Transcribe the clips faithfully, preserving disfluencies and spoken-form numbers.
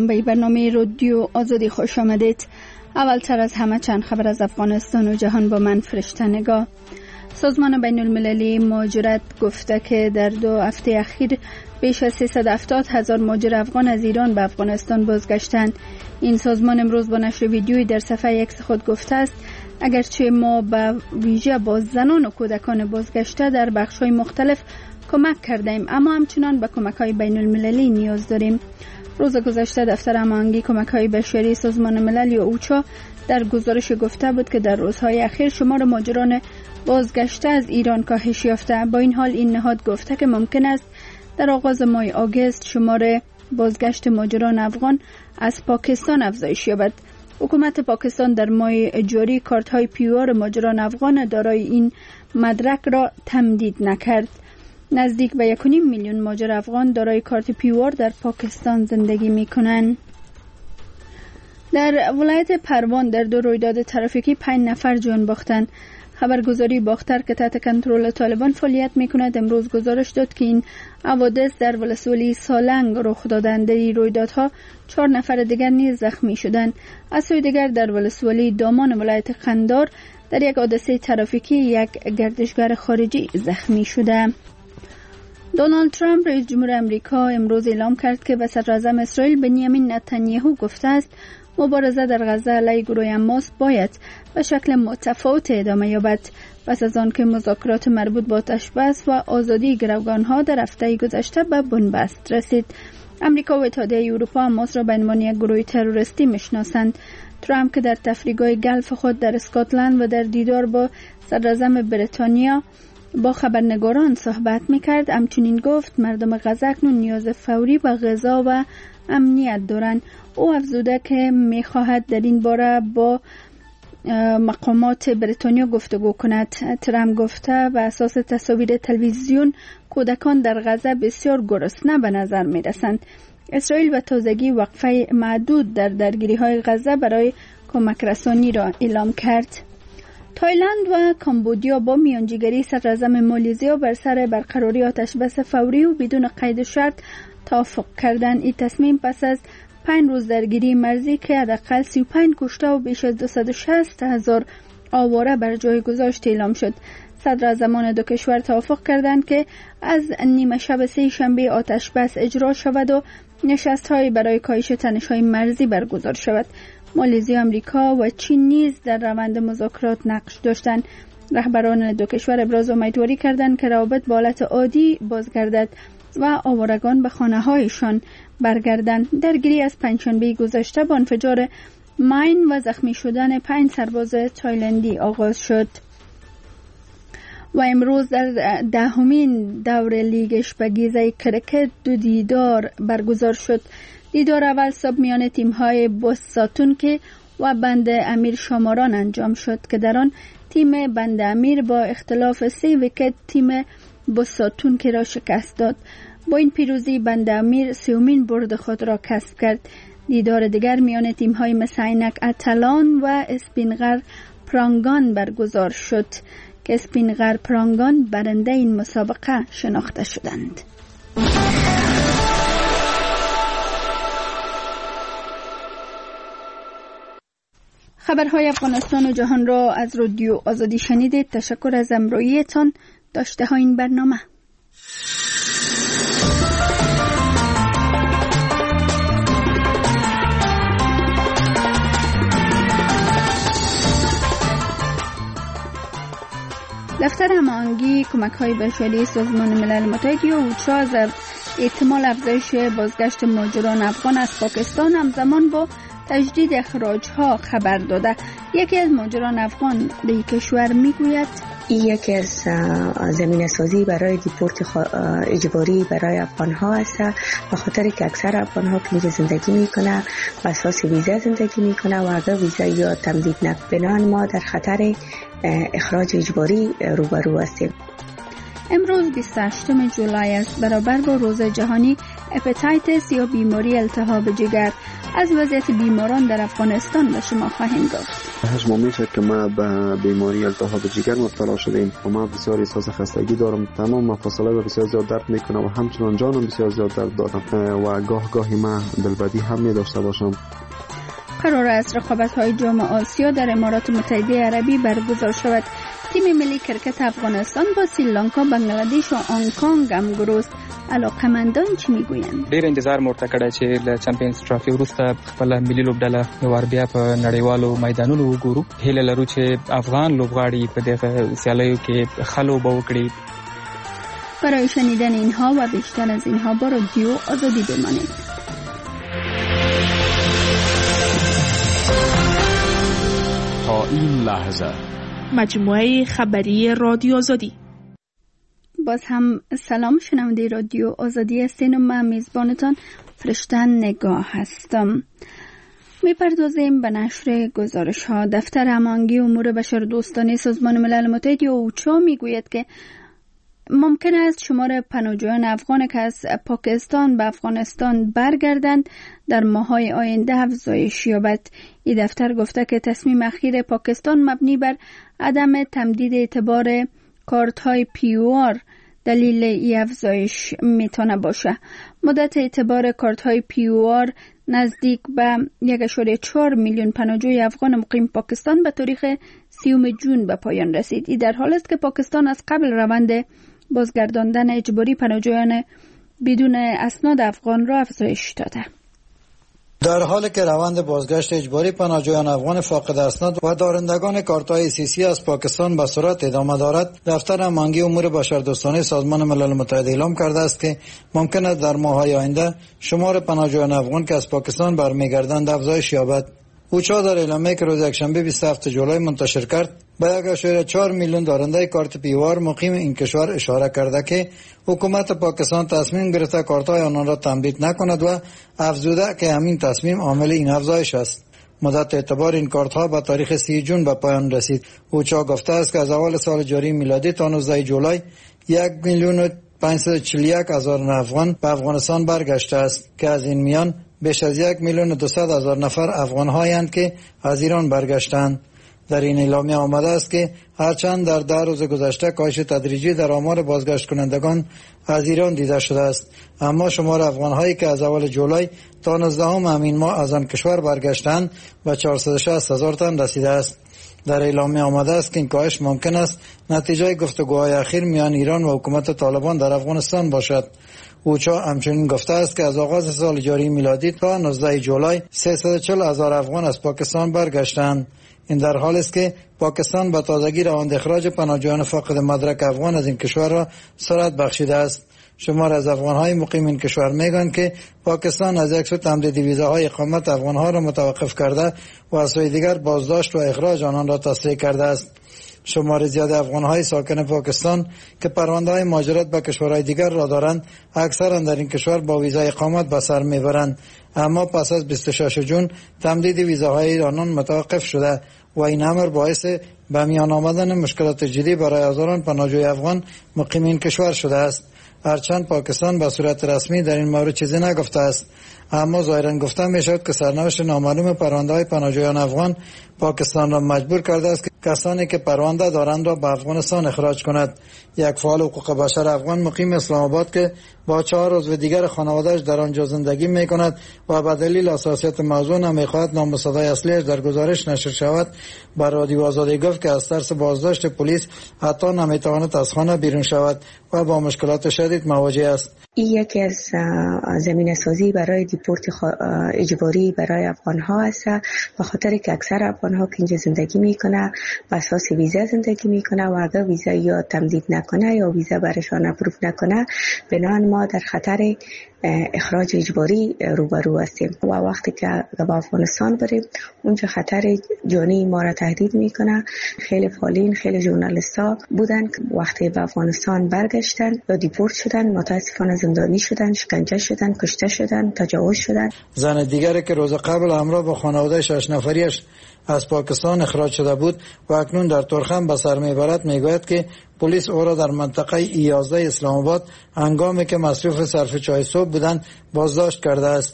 به برنامه رادیو آزادی خوش آمدید. اولتر از همه چند خبر از افغانستان و جهان با من فرشته نگاه. سازمان بین المللی مهاجرت گفته که در دو هفته اخیر بیش از سیصد و هفتاد هزار مهاجر افغان از ایران به افغانستان بازگشتند. این سازمان امروز با نشر ویدیویی در صفحه ایکس خود گفته است اگرچه ما به ویژه با زنان و کودکان بازگشته در بخش‌های مختلف کمک کردیم، اما همچنان به کمک‌های بین المللی نیاز داریم. روز گذشته دفتر هماهنگی کمک‌های بشری سازمان ملل یا اوچا در گزارش گفته بود که در روزهای اخیر شمار مهاجران بازگشته از ایران کاهش یافته. با این حال این نهاد گفته که ممکن است در آغاز ماه آگوست شمار بازگشت مهاجران افغان از پاکستان افزایش یابد. حکومت پاکستان در ماه جاری کارت‌های پیوار مهاجران افغان دارای این مدرک را تمدید نکرد. نزدیک به یک و نیم میلیون مهاجر افغان دارای کارت پیوار در پاکستان زندگی می‌کنند. در ولایت پروان در دو رویداد ترافیکی پنج نفر جان باختند. خبرگزاری باختر که تحت کنترل طالبان فعالیت می‌کند امروز گزارش داد که این حوادث در ولسوالی سالنگ رخ دادند. در این رویدادها چهار نفر دیگر نیز زخمی شدند. از سوی دیگر در ولسوالی دامان ولایت قندار در یک حادثه ترافیکی یک گردشگر خارجی زخمی شده. دونالد ترامپ رئیس جمهور امریکا امروز اعلام کرد که به صدراعظم اسرائیل بنیامین نتانیاهو گفته است مبارزه در غزه علیه گروه حماس باید به شکل متفاوت ادامه یابد. پس از آن که مذاکرات مربوط با آتش‌بس و آزادی گروگان‌ها در هفته گذشته به بنبست رسید. امریکا و اتحادیه اروپا حماس را به عنوان یک گروه تروریستی میشناسند. ترامپ که در تفریحگاه گلف خود در اسکاتلند و در دیدار با صدراعظم بریتانیا با خبرنگاران صحبت میکرد همچنین گفت مردم غزه اکنون نیاز فوری به غذا و امنیت دارند. او افزوده که میخواهد در این باره با مقامات بریتانیا گفتگو کند. ترامپ گفته به اساس تصاویر تلویزیون کودکان در غزه بسیار گرسنه به نظر میرسند. اسرائیل به تازگی وقفه محدود در درگیری‌های غزه برای کمک رسانی را اعلام کرد. تایلند و کامبودیا با میانجیگری صدراعظم مالزیا بر سر برقراری آتش‌بس فوری و بدون قید و شرط توافق کردند. این تصمیم پس از پنج روز درگیری مرزی که حداقل سی و پنج کشته و بیش از دویست و شصت هزار آواره بر جای گذاشت اعلام شد. صدراعظمان دو کشور توافق کردند که از نیمه شب سه شنبه آتش بس اجرا شود و نشست‌های برای کاهش تنش‌های مرزی برگزار شود. مالزی، آمریکا و چین نیز در روند مذاکرات نقش داشتند. رهبران دو کشور ابراز امیدواری کردند که روابط به حالت عادی بازگردد و آوارگان به خانه‌هایشان برگردند. درگیری از پنجشنبه گذشته با انفجار ماین و زخمی شدن پنج سرباز تایلندی آغاز شد و امروز در دهمین دور لیگ اشپگیزه کرکت دو دیدار برگزار شد. دیدار اول صبح میان تیم‌های بوساتونکی و بند امیر شماران انجام شد که در آن تیم بند امیر با اختلاف سه ویکت تیم بوساتونکی را شکست داد. با این پیروزی بند امیر سومین برد خود را کسب کرد. دیدار دیگر میان تیم‌های مثل عینک اتلان و اسپینغر پرانگان برگزار شد که اسپینغر پرانگان برنده این مسابقه شناخته شدند. خبرهای افغانستان و جهان را از رادیو آزادی شنیدید. تشکر از همراهیتان. داشته ها این برنامه. دفتر هماهنگی کمک‌های بشری سازمان ملل متحد یا اوچا از احتمال افزایش بازگشت مهاجران افغان از پاکستان همزمان با تجدید اخراج‌ها خبر داده. یکی از مهاجران افغان به این کشور میگوید این یکی از زمینه سازی برای دیپورت اجباری برای افغان‌ها است، به خاطر که اکثر افغان‌ها که اینجا زندگی میکنه و اساس ویزا زندگی میکنه و اگر ویزا یا تمدید نکنه ما در خطر اخراج اجباری روبرو هستیم. امروز بیست و هشتم جولای است، برابر با روز جهانی هپاتیتس یا بیماری التهاب جگر. از وضعیت بیماران در افغانستان به شما خواهیم گفت. هشت ماه میشه که ما به بیماری التهاب جگر مبتلا شدیم و ما بسیار احساس خستگی دارم، تمام مفاصل‌ها و بسیار زیاد درد میکنه و همچنان جانم بسیار زیاد درد دارم و گاه گاهی ما دلبدی هم می داشته باشم. قرار است رقابت‌های جام آسیا در امارات متحده عربی برگزار شود. تیم ملی کرکت افغانستان با سریلانکا، بنگلادیش و هنگ کنگ هم گروست. علاقمندان چی میگویند؟ ډیر انتظار مورته کړی چې د چمپیونز ټرافي وروسته خپل ملي لوبډله یو بیا په نړیوالو میدانونو وګورو. هیله لرو چې افغان لوبغاړي په دغه سیالیو کې ښه لوبه وکړي. برای شنیدن اینها و بیشتر از اینها با رادیو آزادی بمانید. تا این لحظه مجموعه خبری رادیو آزادی. باز هم سلام، شنونده رادیو آزادی هستین و من میزبانتان فرشته نگاه هستم. میپردازیم به نشر گزارش ها. دفتر هماهنگی امور بشردوستانه سازمان ملل متحد یا اوچا میگوید که ممکن است شمار پناهجویان افغان که از پاکستان به افغانستان برگردند در ماه‌های آینده افزایش یابد. این دفتر گفته که تصمیم اخیر پاکستان مبنی بر عدم تمدید اعتبار کارت‌های پی او آر دلیل این افزایش میتونه باشه. مدت اعتبار کارت‌های پی او آر نزدیک به یک ممیز چهار میلیون پناهجوی افغان مقیم پاکستان به تاریخ سیوم جون به پایان رسید. این در حالی است که پاکستان از قبل روند بازگرداندن اجباری پناهجویان بدون اسناد افغان را افزایش داده. در حالی که روند بازگشت اجباری پناهجویان افغان فاقد اسناد و دارندگان کارت‌های سیسی از پاکستان به سرعت ادامه دارد، دفتر هماهنگی امور بشردوستانه سازمان ملل متحد اعلام کرده است که ممکن است در ماه‌های آینده شمار پناهجویان افغان که از پاکستان برمیگردند افزایش یابد. اوچا در اعلامیه‌ای که روز یکشنبه بیست و هفتم جولای منتشر کرد به یک ممیز چهار میلیون دارنده کارت پی او آر مقیم این کشور اشاره کرده که حکومت پاکستان تصمیم گرفته کارت‌های آنان را تمدید نکند و افزوده که همین تصمیم عامل این افزایش است. مدت اعتبار این کارت‌ها به تاریخ سی جون به پایان رسید. اوچا گفته است که از اول سال جاری میلادی تا نوزده جولای یک میلیون و پانصد و چهل و یک هزار افغان به افغانستان برگشته است که از این میان بیش از یک میلیون و دویست هزار نفر افغان‌هایند که از ایران برگشتند. در این اعلامیه آمده است که هرچند در ده روز گذشته کاهش تدریجی در آمار بازگشت کنندگان از ایران دیده شده است، اما شمار افغان‌هایی که از اول جولای تا نوزدهم همین ماه از آن کشور برگشتند به چهارصد و شصت هزار تن رسیده است. در اعلامیه آمده است که این کاهش ممکن است نتیجه گفتگوهای اخیر میان ایران و حکومت طالبان در افغانستان باشد. اوچا همچنین گفته است که از آغاز سال جاری میلادی تا نوزده جولای سیصد و چهل هزار افغان از پاکستان برگشتند. این در حال است که پاکستان با تازگی روند اخراج پناهجویان فاقد مدرک افغان از این کشور را سرعت بخشیده است. شمار از افغان‌های مقیم این کشور میگن که پاکستان از یک سو تمدید ویزاهای اقامت افغان‌ها را متوقف کرده و از سوی دیگر بازداشت و اخراج آنان را تسریع کرده است. شمار زیاد افغان‌های ساکن پاکستان که پرونده‌های مهاجرت به کشورهای دیگر را دارند، اکثرا در این کشور با ویزای اقامت به سر میبرند، اما پس از بیست و شش جون تمدید ویزاهای آنان متوقف شده و این امر باعث به میان آمدن مشکلات جدی برای هزاران پناهجوی افغان مقیم این کشور شده است. هرچند پاکستان به صورت رسمی در این مورد چیزی نگفته است، اما ظاهرا گفته می شود که سرنوشت نامعلوم پرونده‌های پناهجویان افغان پاکستان را مجبور کرده است که کسانی که پرونده دارند را به افغانستان اخراج کند. یک فعال حقوق بشر افغان مقیم اسلام آباد که با چهار عضو دیگر خانواده‌اش در آنجا زندگی می کند و به دلیل حساسیت موضوع نمی خواهد نام و صدای اصلیش در گزارش نشر شود، بر رادیو آزادی گفت که از ترس بازداشت پلیس حتی نمی تواند از خانه بیرون شود و با مشکلات شدید مواجه است. این یکی از زمینه سازی برای دیپورت اجباری برای افغان ها است، به خاطر که اکثر افغان ها که اینجا زندگی میکنه به اساس ویزا زندگی میکنه و اگر ویزا یا تمدید نکنه یا ویزا برشان اپروف نکنه، بنابراین ما در خطر اخراج اجباری روبرو هستیم و وقتی که به افغانستان بریم اونجا خطر جانی ما را تهدید میکنه. خیلی فعالین، خیلی ژورنالیست ها بودن که وقتی به افغانستان برگشتن یا دیپورت شدن، متاسفانه زندانی شدن، شکنجه شدن، کشته شدن، تجاوز شدن. زن دیگری که روز قبل همراه با خانواده شش نفریش از پاکستان اخراج شده بود و اکنون در ترخم به سر میبرد میگوید که پلیس او را در منطقه ای یازده اسلام آباد هنگامی که مصروف صرف چای صبح بودند بازداشت کرده است.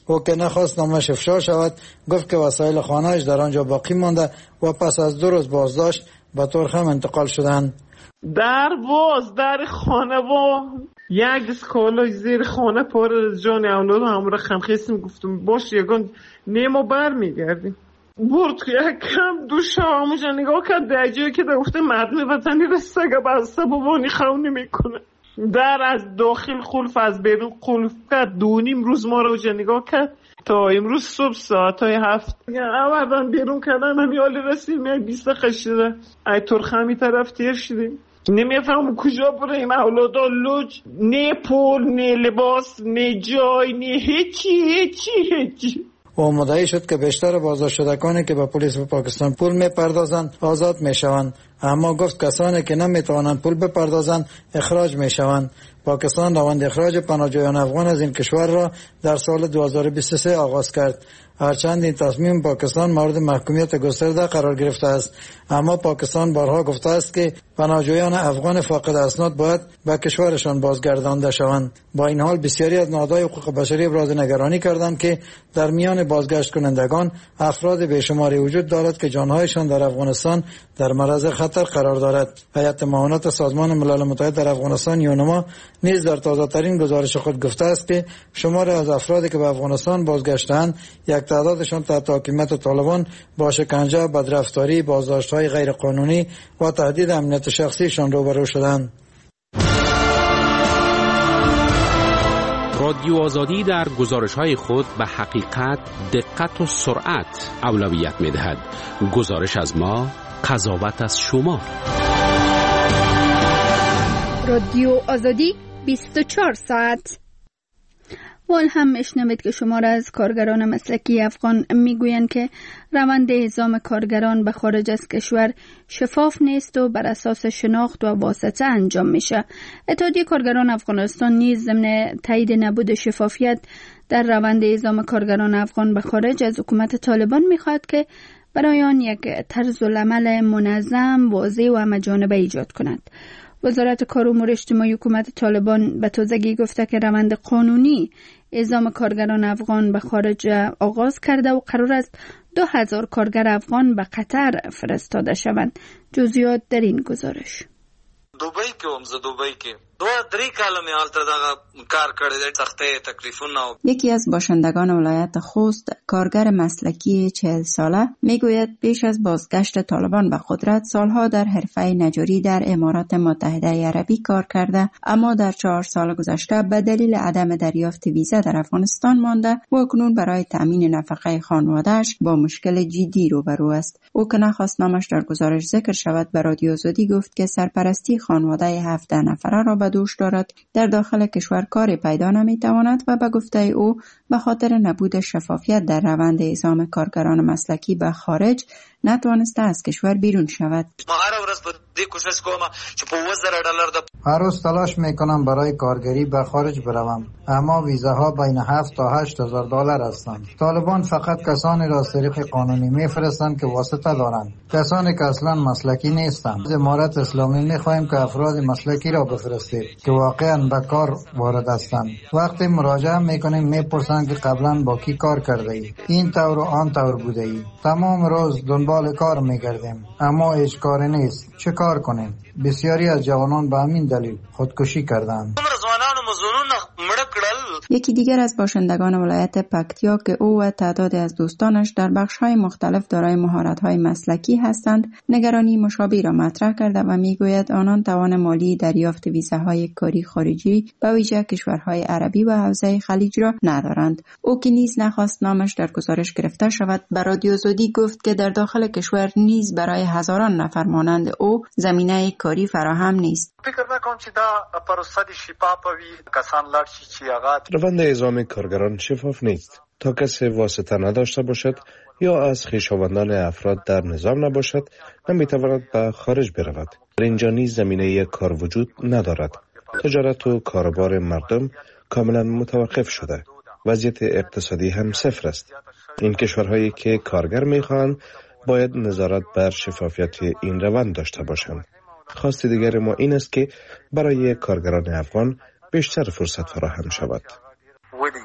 او که نخواست نامش افشا شود گفت که وسایل خانه‌اش در آنجا باقی مانده و پس از دو روز بازداشت به ترخم انتقال شدند. در باز در خانه و یک دست کالای زیر خانه پاره از جان اولاد همراه خمخیستیم. گفتم باش یگان نیمو بر میگردیم. برد که یک کم دو شاموشا نگاه کرد در جایی که در گفته مردم وطنی رسته بسته بابانی خونی میکنه. در از داخل خلف از بیرون خلف کرد. دو نیم روز ما رو جا نگاه کرد تا امروز صبح ساعت های هفت آوردن بیرون کردن. همی حالی رسیم یک بیسته خشیده ای ترخمی طرف تیر شدیم. نمیفهم کجا بریم. اولادا لوج نه پول نه لباس نه جای نه هیچی هیچی هیچی. و مدعی شد که بیشتر بازداشت شدگانی که به پلیس پاکستان پول میپردازند آزاد میشوند، اما گفت کسانی که نمیتوانند پول بپردازند اخراج میشوند. پاکستان روند اخراج پناهجویان افغان از این کشور را در سال دو هزار و بیست و سه آغاز کرد. هرچند این تصمیم پاکستان مورد محکومیت گسترده قرار گرفته است، اما پاکستان بارها گفته است که پناهجویان افغان فاقد اسناد باید به کشورشان بازگردانده شوند. با این حال بسیاری از نهادهای حقوق بشری ابراز نگرانی کردند که در میان بازگشت کنندگان افراد بیشماری وجود دارد که جانهایشان در افغانستان در معرض خطر قرار دارد. هیئت معاونت سازمان ملل متحد در افغانستان یونما نیز در تازه‌ترین گزارش خود گفته است که شمار از افرادی که به افغانستان بازگشتند یک تعدادشان تحت حاکمیت طالبان با شکنجه، بدرفتاری، بازداشت‌های غیرقانونی و تهدید امنیت شخصیشان روبرو شدند. رادیو آزادی در گزارش‌های خود به حقیقت، دقت و سرعت اولویت می‌دهد. گزارش از ما، قضاوت از شما. رادیو آزادی بیست و چهار ساعت. وال هم اشنوید که شمار از کارگران مسلکی افغان میگویند که روند اعزام کارگران به خارج از کشور شفاف نیست و بر اساس شناخت و واسطه انجام میشه. اتحادیه کارگران افغانستان نیز ضمن تایید نبود شفافیت در روند اعزام کارگران افغان به خارج از حکومت طالبان میخواد که برای آن یک طرز العمل منظم، واضح و همه‌جانبه ایجاد کند. وزارت کار و امور اجتماعی حکومت طالبان به تازگی گفته که روند قانونی اعزام کارگران افغان به خارج آغاز کرده و قرار است دو هزار کارگر افغان به قطر فرستاده شوند. جزئیات در این گزارش. دوبۍ کې هم زه دوبۍ کې دوه درې کاله مې هلته دغه کار کړی دی، سختۍ تکلیفونه. یکی از باشندگان ولایت خوست، کارگر مسلکی چهل ساله، میگوید پیش از بازگشت طالبان به قدرت سالها در حرفه نجاری در امارات متحده عربی کار کرده، اما در چهار سال گذشته به دلیل عدم دریافت ویزا در افغانستان مانده و اکنون برای تأمین نفقه خانواده‌اش با مشکل جدی روبرو است. او که نخواست نامش در گزارش ذکر شود به رادیو آزادی گفت که سرپرستی خانواده هفده نفره را به دوش دارد. در داخل کشور کاری پیدا نمیتواند و به گفته او به خاطر نبود شفافیت در روند اعزام کارگران مسلکی به خارج نتوانسته از کشور بیرون شود. هر روز تلاش میکنم برای کارگری به خارج بروم، اما ویزاها بین هفت تا هشت هزار دلار هستند. طالبان فقط کسانی را از طریق قانونی میفرستند که واسطه دارند، کسانی که اصلا مسلکی نیستند. از امارت اسلامی میخواهیم که افراد مسلکی را بفرستید که واقعا به کار وارد هستند. وقتی مراجعه میکنیم میپرسند که قبلا با کی کار کرده ای، این طور و آن طور بوده ای. تمام روز دنبال کار میگردیم اما هیچ کاری نیست. چه کار کنیم؟ بسیاری از جوانان به همین دلیل خودکشی کردند. یکی دیگر از باشندگان ولایت پکتیا که او و تعدادی از دوستانش در بخش‌های مختلف دارای مهارت‌های مسلکی هستند، نگرانی مشابه را مطرح کرده و میگوید آنان توان مالی دریافت ویزاهای کاری خارجی به ویژه کشورهای عربی و حوزه خلیج را ندارند. او که نیز نخواست نامش در گزارش گرفته شود به رادیو آزادی گفت که در داخل کشور نیز برای هزاران نفر مانند او زمینه کاری فراهم نیست. فکر نکنم چې دا پروسه شفافه وي، کسان لاړ شي چې هغه روند اعزام کارگران شفاف نیست. تا کسی واسطه نداشته باشد یا از خویشاوندان افراد در نظام نباشد نمیتواند به خارج برود. در اینجا نیز زمینه کار وجود ندارد. تجارت و کاروبار مردم کاملا متوقف شده. وضعیت اقتصادی هم صفر است. این کشورهایی که کارگر میخواهند باید نظارت بر شفافیت این روند داشته باشند. خواست دیگر ما این است که برای کارگران افغان بیشتر فرصت فراهم شود.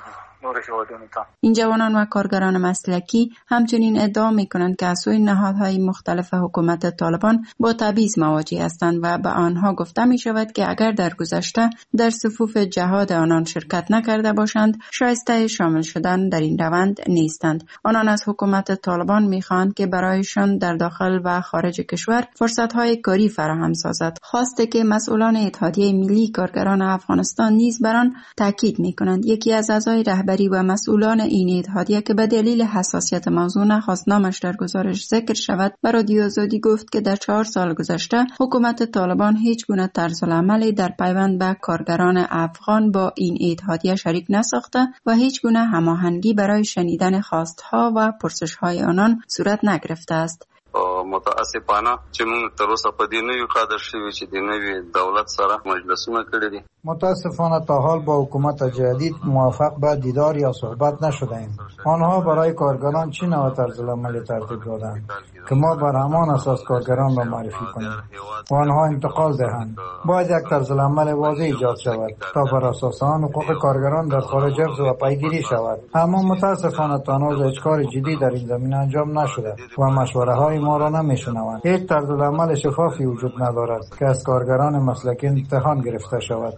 نور هیوادونو. این جوانان و کارگران مسلکی همچنین ادعا میکنند که از سوی نهادهای مختلف حکومت طالبان با تبعیض مواجه هستند و به آنها گفته می شود که اگر در گذشته در صفوف جهاد آنان شرکت نکرده باشند شایسته شامل شدن در این روند نیستند. آنان از حکومت طالبان میخواهند که برایشان در داخل و خارج کشور فرصتهای کاری فراهم سازد. خواسته که مسئولان اتحادیه ملی کارگران افغانستان نیز بر آن تاکید میکنند. یکی از اعضای رهبری و مسئولان این اتحادیه که به دلیل حساسیت موضوع نخواست نامش در گزارش ذکر شود و رادیو آزادی گفت که در چهار سال گذشته حکومت طالبان هیچ گونه طرزالعملی در پیوند به کارگران افغان با این اتحادیه شریک نساخته و هیچ گونه هماهنگی برای شنیدن خواستها و پرسش‌های آنان صورت نگرفته است. متاسفانه چې موږ تر اوسه په دې نوي قادر شوي چې د نوي دولت سره مجلسونه کړي دي. متاسفانه تا حال با حکومت جدید موافق به دیدار یا صحبت نشده‌ایم. آنها برای کارگران چه نوع طرزالعمل ترتیب دادند که ما بر همان اساس کارگران را معرفی کنیم و آنها انتقال دهند. باید یک طرزالعمل واضح ایجاد شود تا بر اساس آن حقوق کارگران در خارج حفظ و پیگیری شود. اما متاسفانه تا هنوز هیچ کار جدی در این زمینه انجام نشده و مشوره های ما را نمیشنوند. هیچ طرزالعمل شفافی وجود ندارد که از کارگران مسلکی امتحان گرفته شود.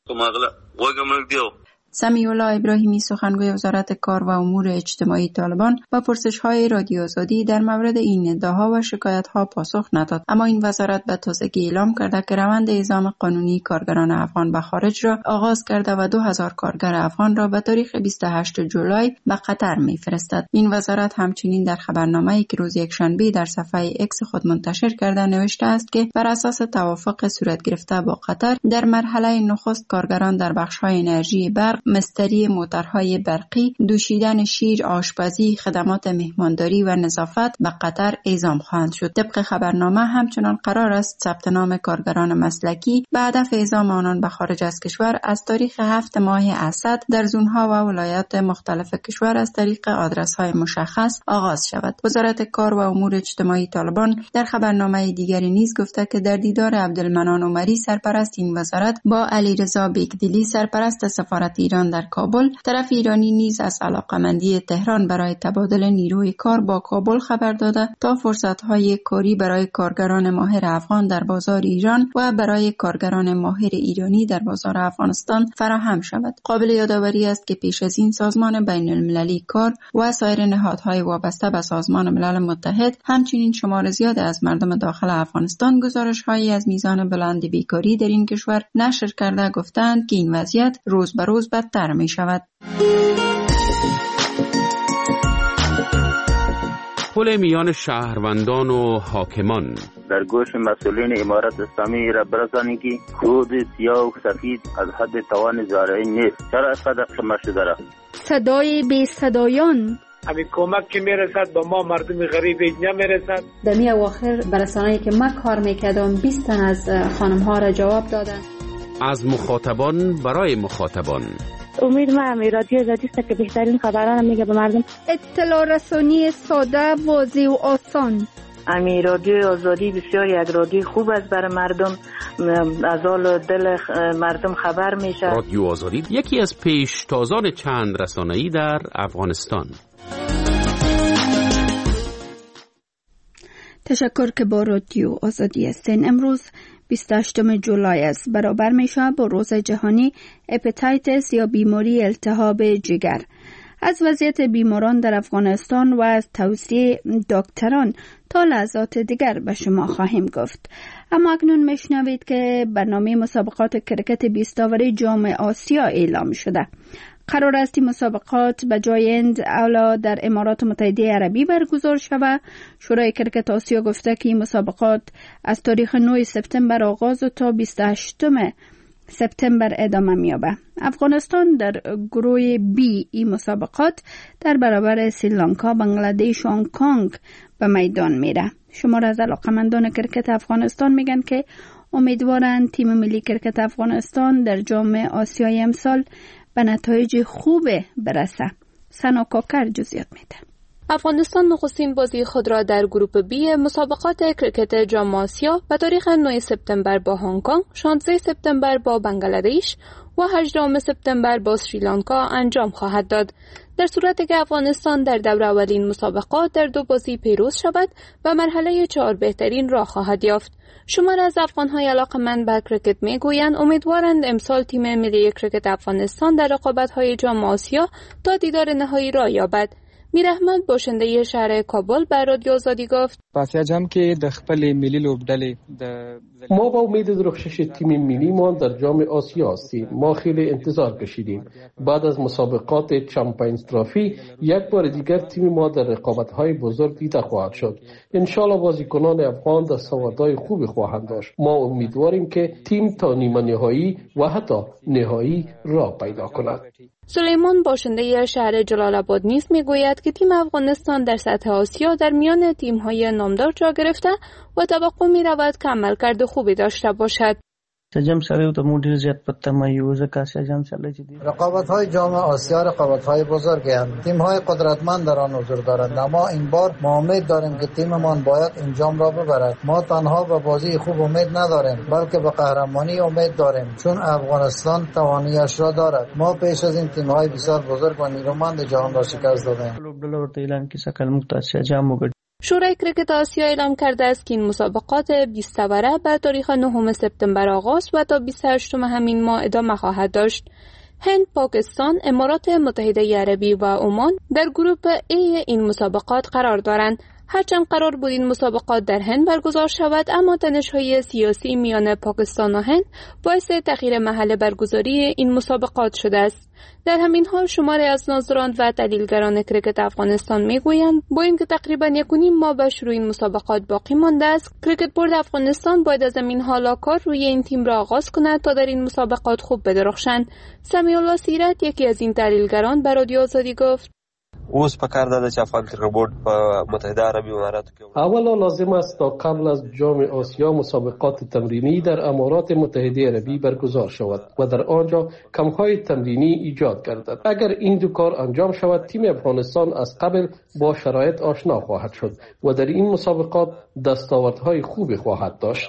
سمیع الله ابراهیمی سخنگوی وزارت کار و امور اجتماعی طالبان با پرسش‌های رادیو آزادی در مورد این ادعاها و شکایت‌ها پاسخ نداد، اما این وزارت به تازگی اعلام کرده که روند اعزام قانونی کارگران افغان به خارج را آغاز کرده و دو هزار کارگر افغان را به تاریخ بیست و هشتم جولای به قطر می‌فرستد. این وزارت همچنین در خبرنامه‌ای که روز یکشنبه در صفحه اکس خود منتشر کرده نوشته است که بر اساس توافق صورت گرفته با قطر در مرحله نخست کارگران در بخش‌های انرژی برق، مستری موتورهای برقی، دوشیدن شیر، آشپزی، خدمات مهمانداری و نظافت به قطر اعزام خواهند شد. طبق خبرنامه همچنان قرار است ثبت نام کارگران مسلکی به هدف اعزام آنان به خارج از کشور از تاریخ هفت ماه اسد در زونها و ولایات مختلف کشور از طریق آدرس‌های مشخص آغاز شود. وزارت کار و امور اجتماعی طالبان در خبرنامه دیگری نیز گفته که در دیدار عبدالمنان عمری سرپرست این وزارت با علیرضا بیگدلی سرپرست سفارت ایران در کابل، طرف ایرانی نیز از علاقمندی تهران برای تبادل نیروی کار با کابل خبر داده تا فرصت‌های کاری برای کارگران ماهر افغان در بازار ایران و برای کارگران ماهر ایرانی در بازار افغانستان فراهم شود. قابل یادآوری است که پیش از این سازمان بین المللی کار و سایر نهادهای وابسته به سازمان ملل متحد همچنین شمار زیاد از مردم داخل افغانستان گزارش‌هایی از میزان بلند بیکاری در این کشور نشر کرده گفتند که این وضعیت روز به روز بدتر می شود. پل میان شهروندان و حاکمان در گوش مسئولین امارت اسلامی را برسانید که خود سیاه و سفید از حد توان زارعی نیست. چرا اینقدر خمه شده را؟ صدای بی صدایان همین کمک که میرسد به ما مردم غریب نمیرسد. در می اواخر برسانه‌ای که ما کار میکردم بیست تن از خانم ها را جواب دادن. از مخاطبان برای مخاطبان. امید ما امی رادیو آزادی است که بهترین خبران میگه به مردم. اطلاع رسانی ساده، واضح و آسان. امی رادیو آزادی بسیار یک رادیو خوب است برای مردم، از حال دل مردم خبر میشه. رادیو آزادی یکی از پیشتازان چند رسانه‌ای در افغانستان. تشکر که با رادیو آزادی هستین. امروز بیست و هشتم جولای است، برابر میشه با روز جهانی هپاتیتس یا بیماری التهاب جگر. از وضعیت بیماران در افغانستان و از توصیه دکتران تا لحظات دیگر به شما خواهیم گفت. اما اکنون میشنوید که برنامه مسابقات کرکت بیست آوری جام آسیا اعلام شده. قرار است این مسابقات به جای اند اولا در امارات متحده عربی برگزار شود. شورای کرکت آسیا گفته که این مسابقات از تاریخ نه سپتامبر آغاز و تا بیست و هشتم سپتامبر ادامه می‌یابد. افغانستان در گروه بی این مسابقات در برابر سریلانکا، بنگلادش و هنگ کنگ به میدان میره. شمار از علاقمندان کرکت افغانستان میگن که امیدوارند تیم ملی کرکت افغانستان در جام آسیای امسال به نتایج خوب برسه. سنا کاکر جزئیات میده. افغانستان نخستین بازی خود را در گروه بی مسابقات کرکت جام آسیا به تاریخ نه سپتامبر با هنگ کنگ، شانزده سپتامبر با بنگلادش و و هجدهم سپتامبر با سریلانکا انجام خواهد داد. در صورتی که افغانستان در دور اولین مسابقات در دو بازی پیروز شود و مرحله چهار بهترین را خواهد یافت. شمار از افغان‌های علاقه‌مند به کرکت میگویند امیدوارند امسال تیم ملی کرکت افغانستان در رقابت‌های جام آسیا تا دیدار نهایی را یابد. میر احمد باشنده شهر کابل به رادیو آزادی گفت: پاسیا جام کې د خپل ملي لوبډلې د ما با امید درخشش تیم ملی ما در جام آسیا هستیم. ما خیلی انتظار کشیدیم. بعد از مسابقات چمپیونز ترافی یک بار دیگر تیم ما در رقابت‌های بزرگ دیده خواهد شد. ان شاءالله بازیکنان افغان دستاوردهای خوبی خواهند داشت. ما امیدواریم که تیم تا نیمه نهایی و حتی نهایی را پیدا کند. سلیمان باشنده شهر جلال آباد نیز میگوید که تیم افغانستان در سطح آسیا در میان تیم‌های نامدار جا گرفته و توقع می‌رود که عملکرد خوبی داشته باشد. جام سره ته مو ډیر زیات پته ما یو ځکه آسیا جام سره چې دي رقابت‌های جام آسیا رقابت‌های بزرگی هستند. تیم‌های قدرتمند در آن حضور دارند، اما این بار ما امید داریم که تیممان باید این جام را ببرد. ما تنها به بازی خوب امید نداریم، بلکه به قهرمانی امید داریم، چون افغانستان توانایی‌اش را دارد. ما پیش از این تیم‌های بسیار بزرگ و نیرومند جهان را شکست دادیم. لوبډله ورته اعلان کې سکل مقت آسیا جام وګړي. شورای کرکت آسیا اعلام کرده است که این مسابقات بیست وره به تاریخ نهم سپتامبر آغاز و تا بیست و هشتم همین ماه ادامه خواهد داشت. هند، پاکستان، امارات متحده عربی و عمان در گروه ای این مسابقات قرار دارند. هرچند قرار بود این مسابقات در هند برگزار شود، اما تنش‌های سیاسی میان پاکستان و هند باعث تغییر محل برگزاری این مسابقات شده است. در همین حال شماری از ناظران و تحلیلگران کرکت افغانستان میگویند با اینکه تقریبا یک و نیم ماه به شروع این مسابقات باقی مانده است، کرکت بورد افغانستان باید از همین حالا کار روی این تیم را آغاز کند تا در این مسابقات خوب بدرخشند. سمیع الله سیرت، یکی از این تحلیلگران، به رادیو آزادی گفت: اوس په کار ده چې افغان کرکټ بورډ په متحده عربی اماراتو کې اولا لازم است تا قبل از جام آسیا مسابقات تمرینی در امارات متحده عربی برگزار شود و در آنجا کمپ‌های تمرینی ایجاد گردد. اگر این دو کار انجام شود، تیم افغانستان از قبل با شرایط آشنا خواهد شد و در این مسابقات دستاوردهای خوبی خواهد داشت.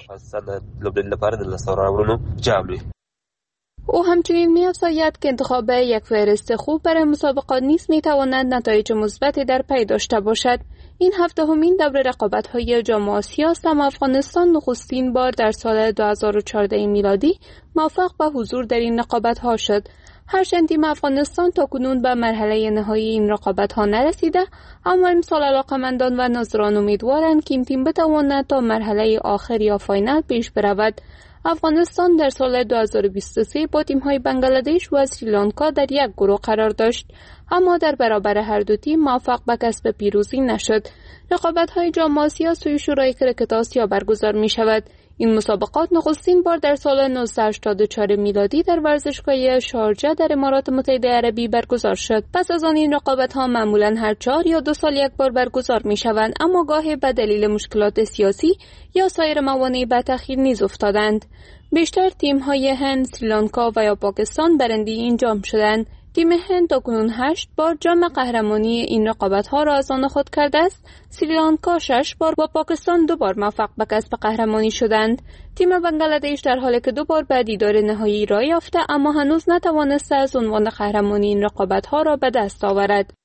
او همچنین می‌افزاید که انتخاب یک فهرست خوب برای مسابقات نیز می‌تواند نتایج مثبتی در پی داشته باشد. این هفدهمین دور رقابت‌های جام آسیا است، اما افغانستان نخستین بار در سال دو هزار و چهارده میلادی موفق به حضور در این رقابت‌ها شد. هرچند تیم افغانستان تاکنون به مرحله نهایی این رقابت‌ها نرسیده، اما امسال علاقه‌مندان و ناظران امیدوارند که این تیم بتواند تا مرحله آخر یا فاینال پیش برود. افغانستان در سال دو هزار و بیست و سه با تیم‌های بنگلادش و سریلانکا در یک گروه قرار داشت، اما در برابر هر دو تیم موفق به کسب پیروزی نشد. رقابت‌های جام آسیا سوی شورای کرکت آسیا برگزار می‌شود. این مسابقات نخستین بار در سال نوزده هشتاد و چهار میلادی در ورزشگاه شارجه در امارات متحده عربی برگزار شد. پس از آن این رقابت‌ها معمولاً هر چهار یا دو سال یک بار برگزار می‌شوند، اما گاهی به دلیل مشکلات سیاسی یا سایر موانع به تأخیر نیز افتادند. بیشتر تیم‌های هند، سریلانکا و یا پاکستان برنده این جام شدند. تیم هند تاکنون هشت بار جام قهرمانی این رقابت‌ها را از آن خود کرده است. سریلانکا شش بار و پاکستان دو بار موفق به کسب قهرمانی شدند. تیم بنگلادش در حالی که دو بار به دیدار نهایی راه یافته، اما هنوز نتوانسته از عنوان قهرمانی این رقابت‌ها را به دست آورد.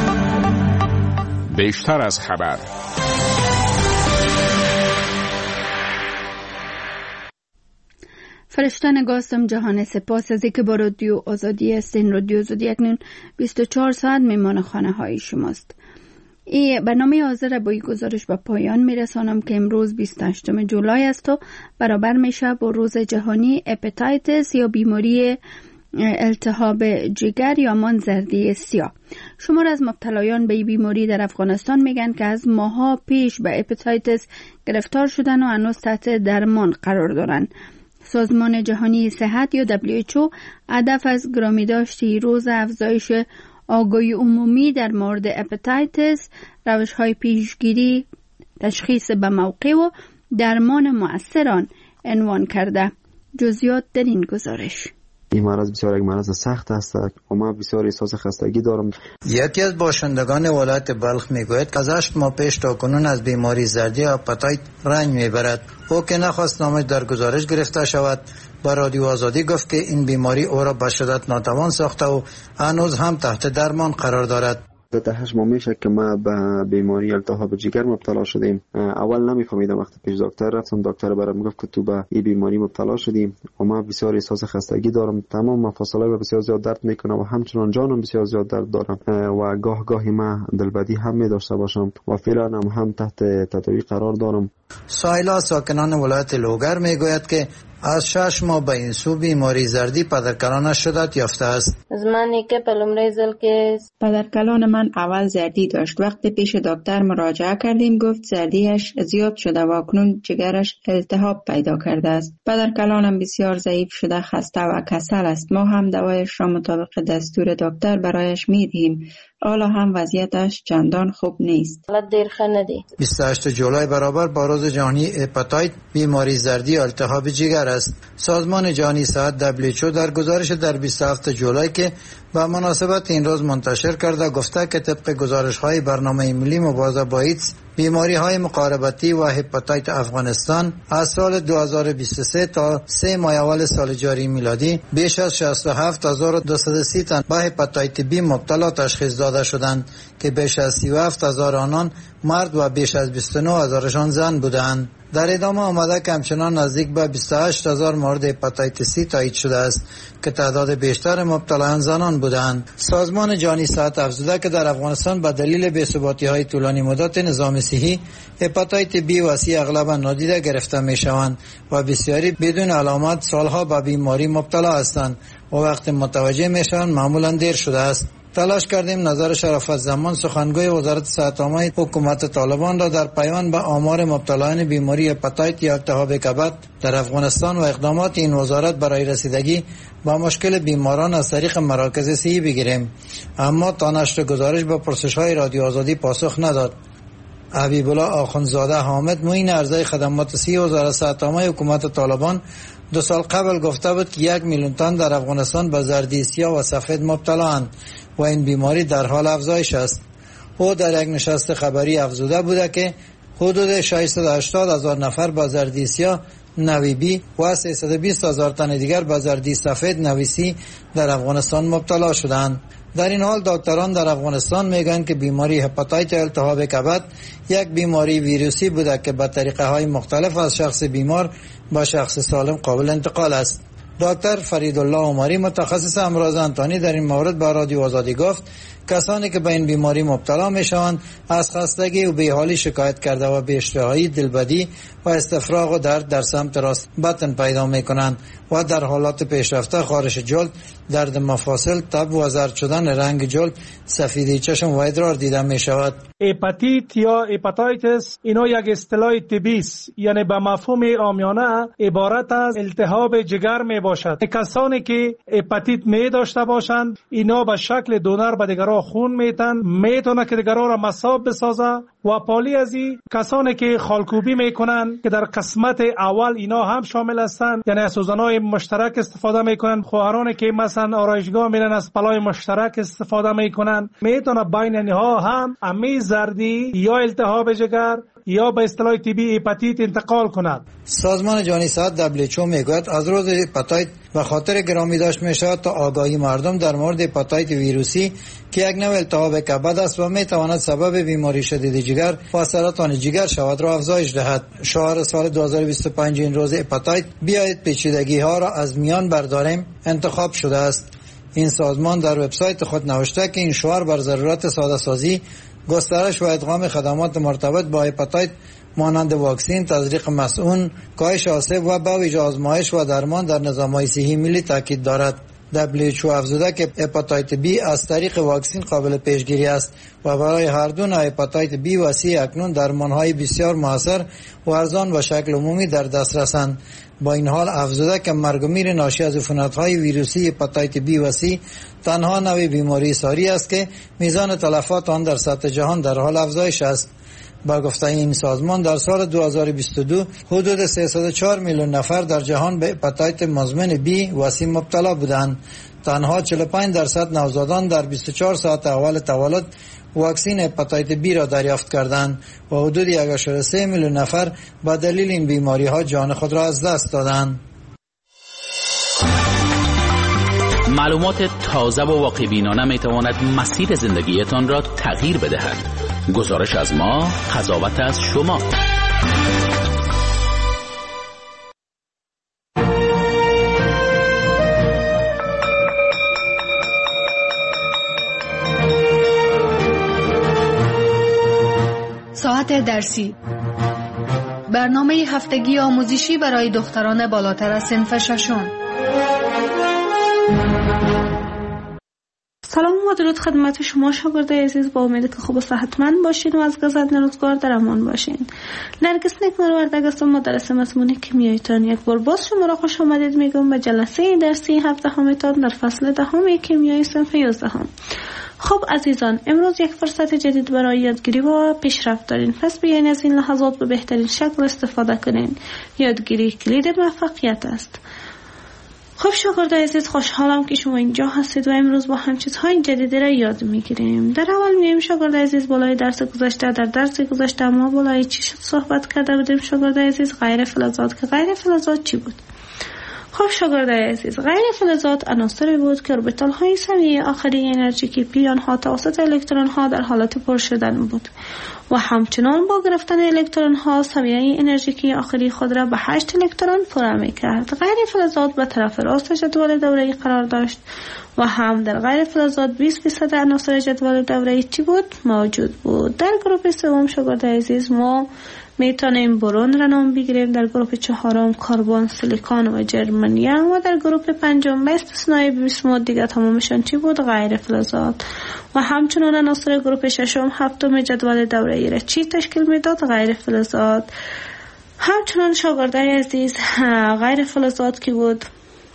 بیشتر از خبر. فرشتن گاستم جهان، سپاس از اینکه با رادیو آزادی هستین. رادیو آزادی اکنون بیست و چهار ساعت میمان خانه های شماست. این برنامه حاضر با این گزارش به پایان میرسانم که امروز بیست و هشتم جولای است و برابر میشه با روز جهانی هپاتیتس یا بیماری التهاب جگر یا مان زردی سیاه. شمار از مبتلایان به این بیماری در افغانستان میگن که از ماها پیش به هپاتیتس گرفتار شدن و هنوز تحت درمان قرار دارن. سازمان جهانی صحت یا دبلیو اچ او هدف از گرامی داشتی روز افزایش آگاهی عمومی در مورد هپاتیتس، روش‌های پیشگیری، تشخیص به موقع و درمان مؤثر آن عنوان کرده. جزئیات در این گزارش. این مرض بسیار یک مرض سخت است و ما بسیار احساس خستگی دارم. یکی از باشندگان ولایت بلخ میگوید که از هشت ماه پیش تا کنون از بیماری زردی آپاتایت رنج میبرد. او که نخواست نامش در گزارش گرفته شود با رادیو آزادی گفت که این بیماری او را به شدت ناتوان ساخته و هنوز هم تحت درمان قرار دارد. ده هشت ماه میشه که ما به بیماری التهاب جگر مبتلا شدیم. اول نمیفهمیدم، وقتی پیش دکتر رفتم دکتر برام گفت که تو به این بیماری مبتلا شدیم و ما بسیار احساس خستگی دارم، تمام مفاصلای بسیار زیاد درد میکنه و همچنان جانم بسیار زیاد درد دارم و گاه گاهی ما دلبدی هم می داشته باشم و فعلا هم, هم تحت تداوی قرار دارم. سایلا ساکنان ولایت لوگر میگوید که از شش ماه به این سو بیماری زردی پدرکلانش شدت یافته است. زمانی که پلومره زل که پدرکلان من اول زردی داشت. وقتی پیش دکتر مراجعه کردیم گفت زردیش زیاد شده و اکنون جگرش التهاب پیدا کرده است. پدرکلانم بسیار ضعیف شده، خسته و کسل است. ما هم دوایش را مطابق دستور دکتر برایش میدیم. حالا هم وضعیتش چندان خوب نیست. بیست و هشتم جولای برابر با روز جهانی هپاتیت بیماری زردی التهاب جگر است. سازمان جهانی صحت دبلیو اچ او در گزارش در بیست و هفتم جولای که به مناسبت این روز منتشر کرده گفته که طبق گزارش‌های برنامه ملی مبارزه با ایدز بیماری‌های مقاربتی و هپاتیت افغانستان از سال دو هزار و بیست و سه تا سه ماه اول سال جاری میلادی بیش از شصت و هفت هزار و دویست و سی تن با هپاتیت بی مبتلا تشخیص داده شدند که بیش از سی و هفت هزار آنان مرد و بیش از بیست و نه هزارشان زن بودند. در ادامه آمده که همچنان نزدیک به بیست و هشت هزار مورد هپاتیت سی تایید شده است که تعداد بیشتر مبتلایان زنان بودند. سازمان جهانی صحت افزوده که در افغانستان به دلیل بی‌ثباتی‌های طولانی مدت نظام صحی هپاتیت بی و سی اغلبا نادیده گرفته می‌شوند و بسیاری بدون علامت سالها به بیماری مبتلا هستند و وقتی متوجه میشوند معمولا دیر شده است. تلاش کردیم نظر شرافت زمان سخنگوی وزارت صحت عامه حکومت طالبان را در پیوند به آمار مبتلایان بیماری هپاتیت یا التهاب کبد در افغانستان و اقدامات این وزارت برای رسیدگی با مشکل بیماران از طریق مراکز صحی بگیریم، اما تا نشر گزارش به پرسش‌های رادیو آزادی پاسخ نداد. حبیب الله آخوندزاده حامد معین ارزای خدمات صحی وزارت صحت عامه حکومت طالبان دو سال قبل گفته بود که یک میلیون تن در افغانستان به زردی سیاه و سفید مبتلااند و این بیماری در حال افزایش است. او در یک نشست خبری افزوده بوده که حدود ششصد و هشتاد هزار نفر به زردی سیاه نوی بی و سیصد و بیست هزار تن دیگر به زردی سفید نوی سی در افغانستان مبتلا شدند. در این حال دکتران در افغانستان میگن که بیماری هپاتیت التهاب کبد یک بیماری ویروسی بوده که به طریقه های مختلف از شخص بیمار به شخص سالم قابل انتقال است. دکتر فریدالله عمری متخصص امراض انتانی در این مورد به رادیو آزادی گفت کسانی که به این بیماری مبتلا میشوند از خستگی و بیحالی شکایت کرده و به اشتهایی، دلبدی و استفراغ و درد در سمت راست بطن پیدا میکنند و در حالات پیشرفته خارش جلد، درد مفاصل، تب و زرد شدن رنگ جلد، سفیدی چشم و ادرار دیده می شود. هپاتیت یا هپاتایتس اینا یک اصطلاح طبی است، یعنی به مفهوم عامیانه عبارت از التهاب جگر می باشد. کسانی که هپاتیت می داشته باشند اینا به شکل دونر به دیگران خون میتن، میتونه که دیگران را مصاب بسازه و پالی از این کسانی که خالکوبی میکنن که در قسمت اول اینا هم شامل هستند، یعنی از سوزنهای مشترک استفاده میکنن، خواهرانی که مثلا آرایشگاه میرن از پلای مشترک استفاده میکنن، میتونه بین اینها هم امی زردی یا التهاب جگر یا به اصطلاح طبی هپاتیت انتقال کند. سازمان جهانی صحت دبلیو اچ او میگوید از روز هپاتیت به خاطر گرامی داشت میشود تا آگاهی مردم در مورد هپاتیت ویروسی که یک نوع التهاب کبد است و میتواند سبب بیماری شدید جگر و سرطان جگر شود را افزایش دهد. شعار سال دو هزار و بیست و پنج این روز هپاتیت بیایید پیچیدگی ها را از میان برداریم انتخاب شده است. این سازمان در وبسایت خود نوشته که این شعار بر ضرورت ساده سازی، گسترش و ادغام خدمات مرتبط با هپاتیت مانند واکسین، تزریق مسئول، کاهش آسیب و به ویژه آزمایش و درمان در نظام‌های صحی ملی تاکید دارد. دبلیو اچ او افزوده که هپاتیت بی از طریق واکسین قابل پیشگیری است و برای هر دو نوع هپاتیت بی و سی اکنون درمان‌های بسیار موثر و ارزان و شکل عمومی در دسترسند. با این حال افزوده که مرگ و میر ناشی از عفونت‌های ویروسی هپاتیت بی و سی تنها نوع بیماری ساری است که میزان تلفات آن در سطح جهان در حال افزایش است. با گفته این سازمان در سال دو هزار و بیست و دو حدود سیصد و چهار میلیون نفر در جهان به هپاتیت مزمن بی و سی مبتلا بودند. تنها چهل و پنج درصد نوزادان در بیست و چهار ساعت اول تولد واکسین هپاتیت بی را دریافت کردند و حدود یک و سه میلیون نفر با دلیل این بیماری ها جان خود را از دست دادند. معلومات تازه و واقع بینانه می تواند مسیر زندگیتان را تغییر بدهد. گزارش از ما، قضاوت از شما. ساعت درسی، برنامه هفتگی آموزشی برای دختران بالاتر از صنف ششم. سلام و درود خدمت شما شاگردای عزیز، با امید که خوب و صحتمند باشین و از گزند روزگار در امان باشین. نرگس نکمروردگ هستم، مدرس مضمون کیمیایتان. یک بار باز شما را خوش آمدید میگم به جلسه درسی هفدهمتان در فصل دهم کیمیای صنف یازدهم. خب عزیزان، امروز یک فرصت جدید برای یادگیری و پیشرفت دارین، پس بیاین از این لحظات به بهترین شکل استفاده کنین. یادگیری کلید موفقیت است. خب شاگردای عزیز، خوشحالم که شما اینجا هستید و امروز با هم چیزهای جدیدی را یاد میگیریم. در اول میایم شاگردای عزیز بالای درس گذشته در درس گذشته ما بالای چی شد صحبت کرده بودیم شاگردای عزیز؟ غیر فلزات. که غیر فلزات چی بود؟ خب شاگردای عزیز، غیر فلزات عناصری بود که اوربیتال های سویه آخری انرژیکی پی آنها توسط الکترون ها در حالت پر شدن بود و همچنان با گرفتن الکترون ها سویه انرژیکی آخری خود را به هشت الکترون پر می‌کرد. غیر فلزات به طرف راست جدول دوره‌ای قرار داشت و هم در غیر فلزات بیست درصد عناصر جدول دوره‌ای چی بود؟ موجود بود. در گروه سوم شاگردای عزیز ما میتونیم برون را نام بگیریم، در گروه چهارم کربن، سیلیکون و ژرمانیم و در گروه پنجم به استثنای بیسموت دیگه تمامشان چی بود؟ غیر فلزات. و همچنان عناصر گروه ششم هفتم جدول دوره‌ای را چی تشکیل میداد؟ غیر فلزات. همچنان شاگردای عزیز، غیر فلزات کی بود؟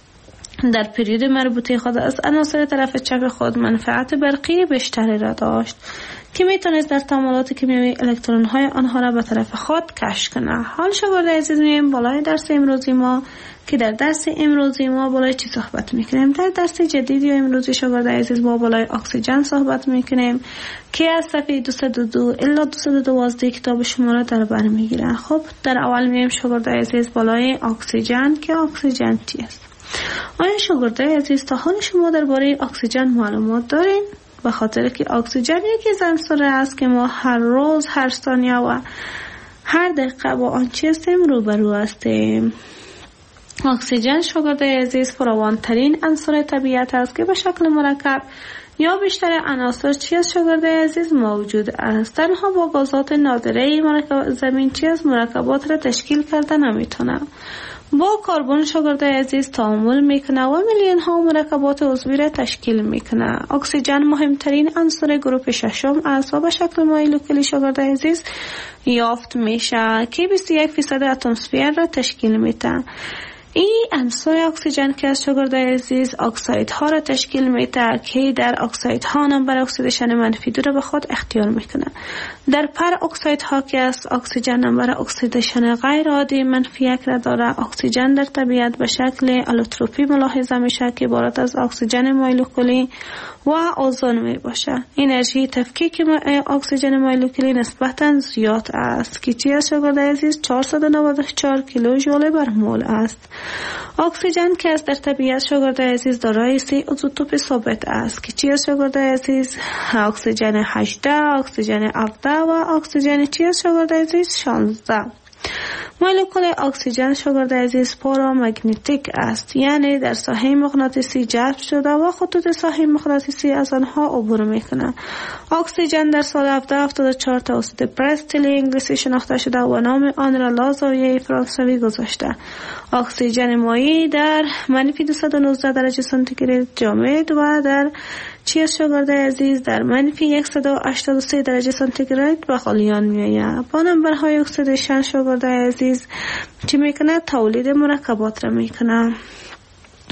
در پریود مربوطه خود از عناصر طرف چپ خود منفعت برقی بیشتری را داشت که میتونست در تعاملات کیمیایی الکترون های آنها را به طرف خود کش کنه. حال شاگردای عزیز میایم بالای درس امروزی ما که در درس امروزی ما بالای چی صحبت میکنیم؟ در درس جدیدی و امروزی شاگردای عزیز ما بالای اکسیژن صحبت میکنیم که از صفحه دویست و دو الی دویست و دوازده کتاب شما را در بر میگیره. خب در اول میایم شاگردای عزیز بالای اکسیژن که اکسیژن چی است؟ آیا شاگردای عزیز تا حال شما درباره اکسیژن معلومات دارین؟ به خاطر که اکسیژن یکی از عناصر است که ما هر روز، هر ثانیه و هر دقیقه با آن چی هستیم؟ روبرو هستیم. اکسیژن شاگردای عزیز فراوان‌ترین عنصر طبیعت است که به شکل مرکب یا بیشتر عناصر چی از شاگردای عزیز موجود است. تنها با گازات نادره مرکب زمین چی از مرکبات را تشکیل کرده نمیتونه. با کربن شاگردای عزیز تعامل میکنه و میلیون ها مرکبات عضوی را تشکیل میکنه. اکسیژن مهمترین عنصر گروه ششم است و به شکل مولکولی شاگردای عزیز یافت میشه که بیست و یک درصد اتمسفر را تشکیل میده. این عنصر اکسیژن که از شاگردای عزیز اکسایدها را تشکیل میده که در اکسایدها نمبر اکسیدیشن منفی دو را به خود اختیار میکنه. در پر اکسایدها که از اکسیژن نمبر اکسیدیشن غیر عادی منفی یک را داره. اکسیژن در طبیعت به شکل الوتروپی ملاحظه میشه که عبارت از اکسیژن مولکولی و اوزون می باشه. انرژی تفکیک اکسیژن مولکولی نسبتاً زیاد است که چی از شاگردای عزیز؟ چهارصد و نود و چهار کیلو ژول بر مول است. اکسیژن که از در طبیعت شاگردای عزیز دارای سه ایزوتوپ ثابت است که چی از شاگردای عزیز؟ اکسیژن هجده، اکسیژن هفده و اکسیژن چی از شاگردای عزیز؟ شانزده. مولکول اکسیژن شاگردای عزیز پارامگنتیک است، یعنی در ساحه مغناطیسی جذب شده و خطوط ساحه مغناطیسی از آنها عبور میکنه. اکسیژن در سال هزار و هفتصد و هفتاد و چهار توسط پرستلی انگلیسی شناخته شده و نام آن را لازاویه فرانسوی گذاشته. اکسیژن مایع در منفی دویست و نوزده درجه سانتیگراد جامد و در چی از شاگردای عزیز در منفی صد و هشتاد و سه درجه سانتیگراد به غلیان میآید. با نمبرهای اکسیدیشن شاگردای عزیز چی میکنه؟ تولید مرکبات را میکنه.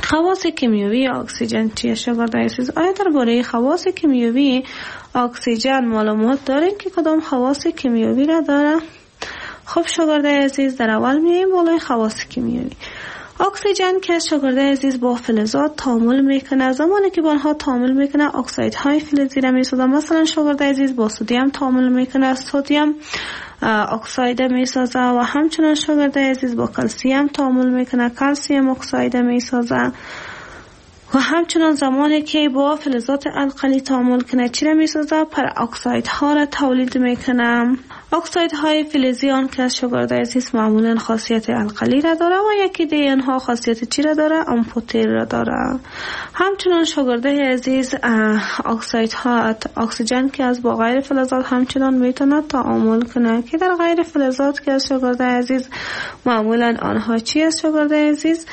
خواص کیمیایی اکسیژن چیه شاگرد عزیز؟ آیا درباره خواص کیمیایی اکسیژن معلومات دارین که کدام خواص کیمیایی را داره؟ خب شاگرد عزیز در اول میایم بالای خواص کیمیایی. اکسیژن که شاگرد عزیز با فلزات تعامل میکنه. زمانی که با آنها تعامل میکنه اکسایدهای فلزی را میسازه. مثلا شاگرد عزیز با سدیم تعامل میکنه، سدیم اکساید میسازه و همچنان شاگرد عزیز با کلسیم تعامل میکنه، کلسیم اکساید میسازه و همچنان زمانی که با فلزات القلی تعامل کنه چی را میسازه؟ پر اکسایدها را تولید میکنه. اکسایدهای فلزی آن که شاگرد عزیز معمولا خاصیت القلی را داره و یکی دیگه آنها خاصیت چی را داره؟ امفوتر را داره. همچنان شاگرد عزیز اکسایدها اکسیژن که از با غیر فلزات همچنان میتونه تعامل کنه که در غیر فلزات که از شاگرد عزیز معمولا آنها چی است شاگرد عزیز؟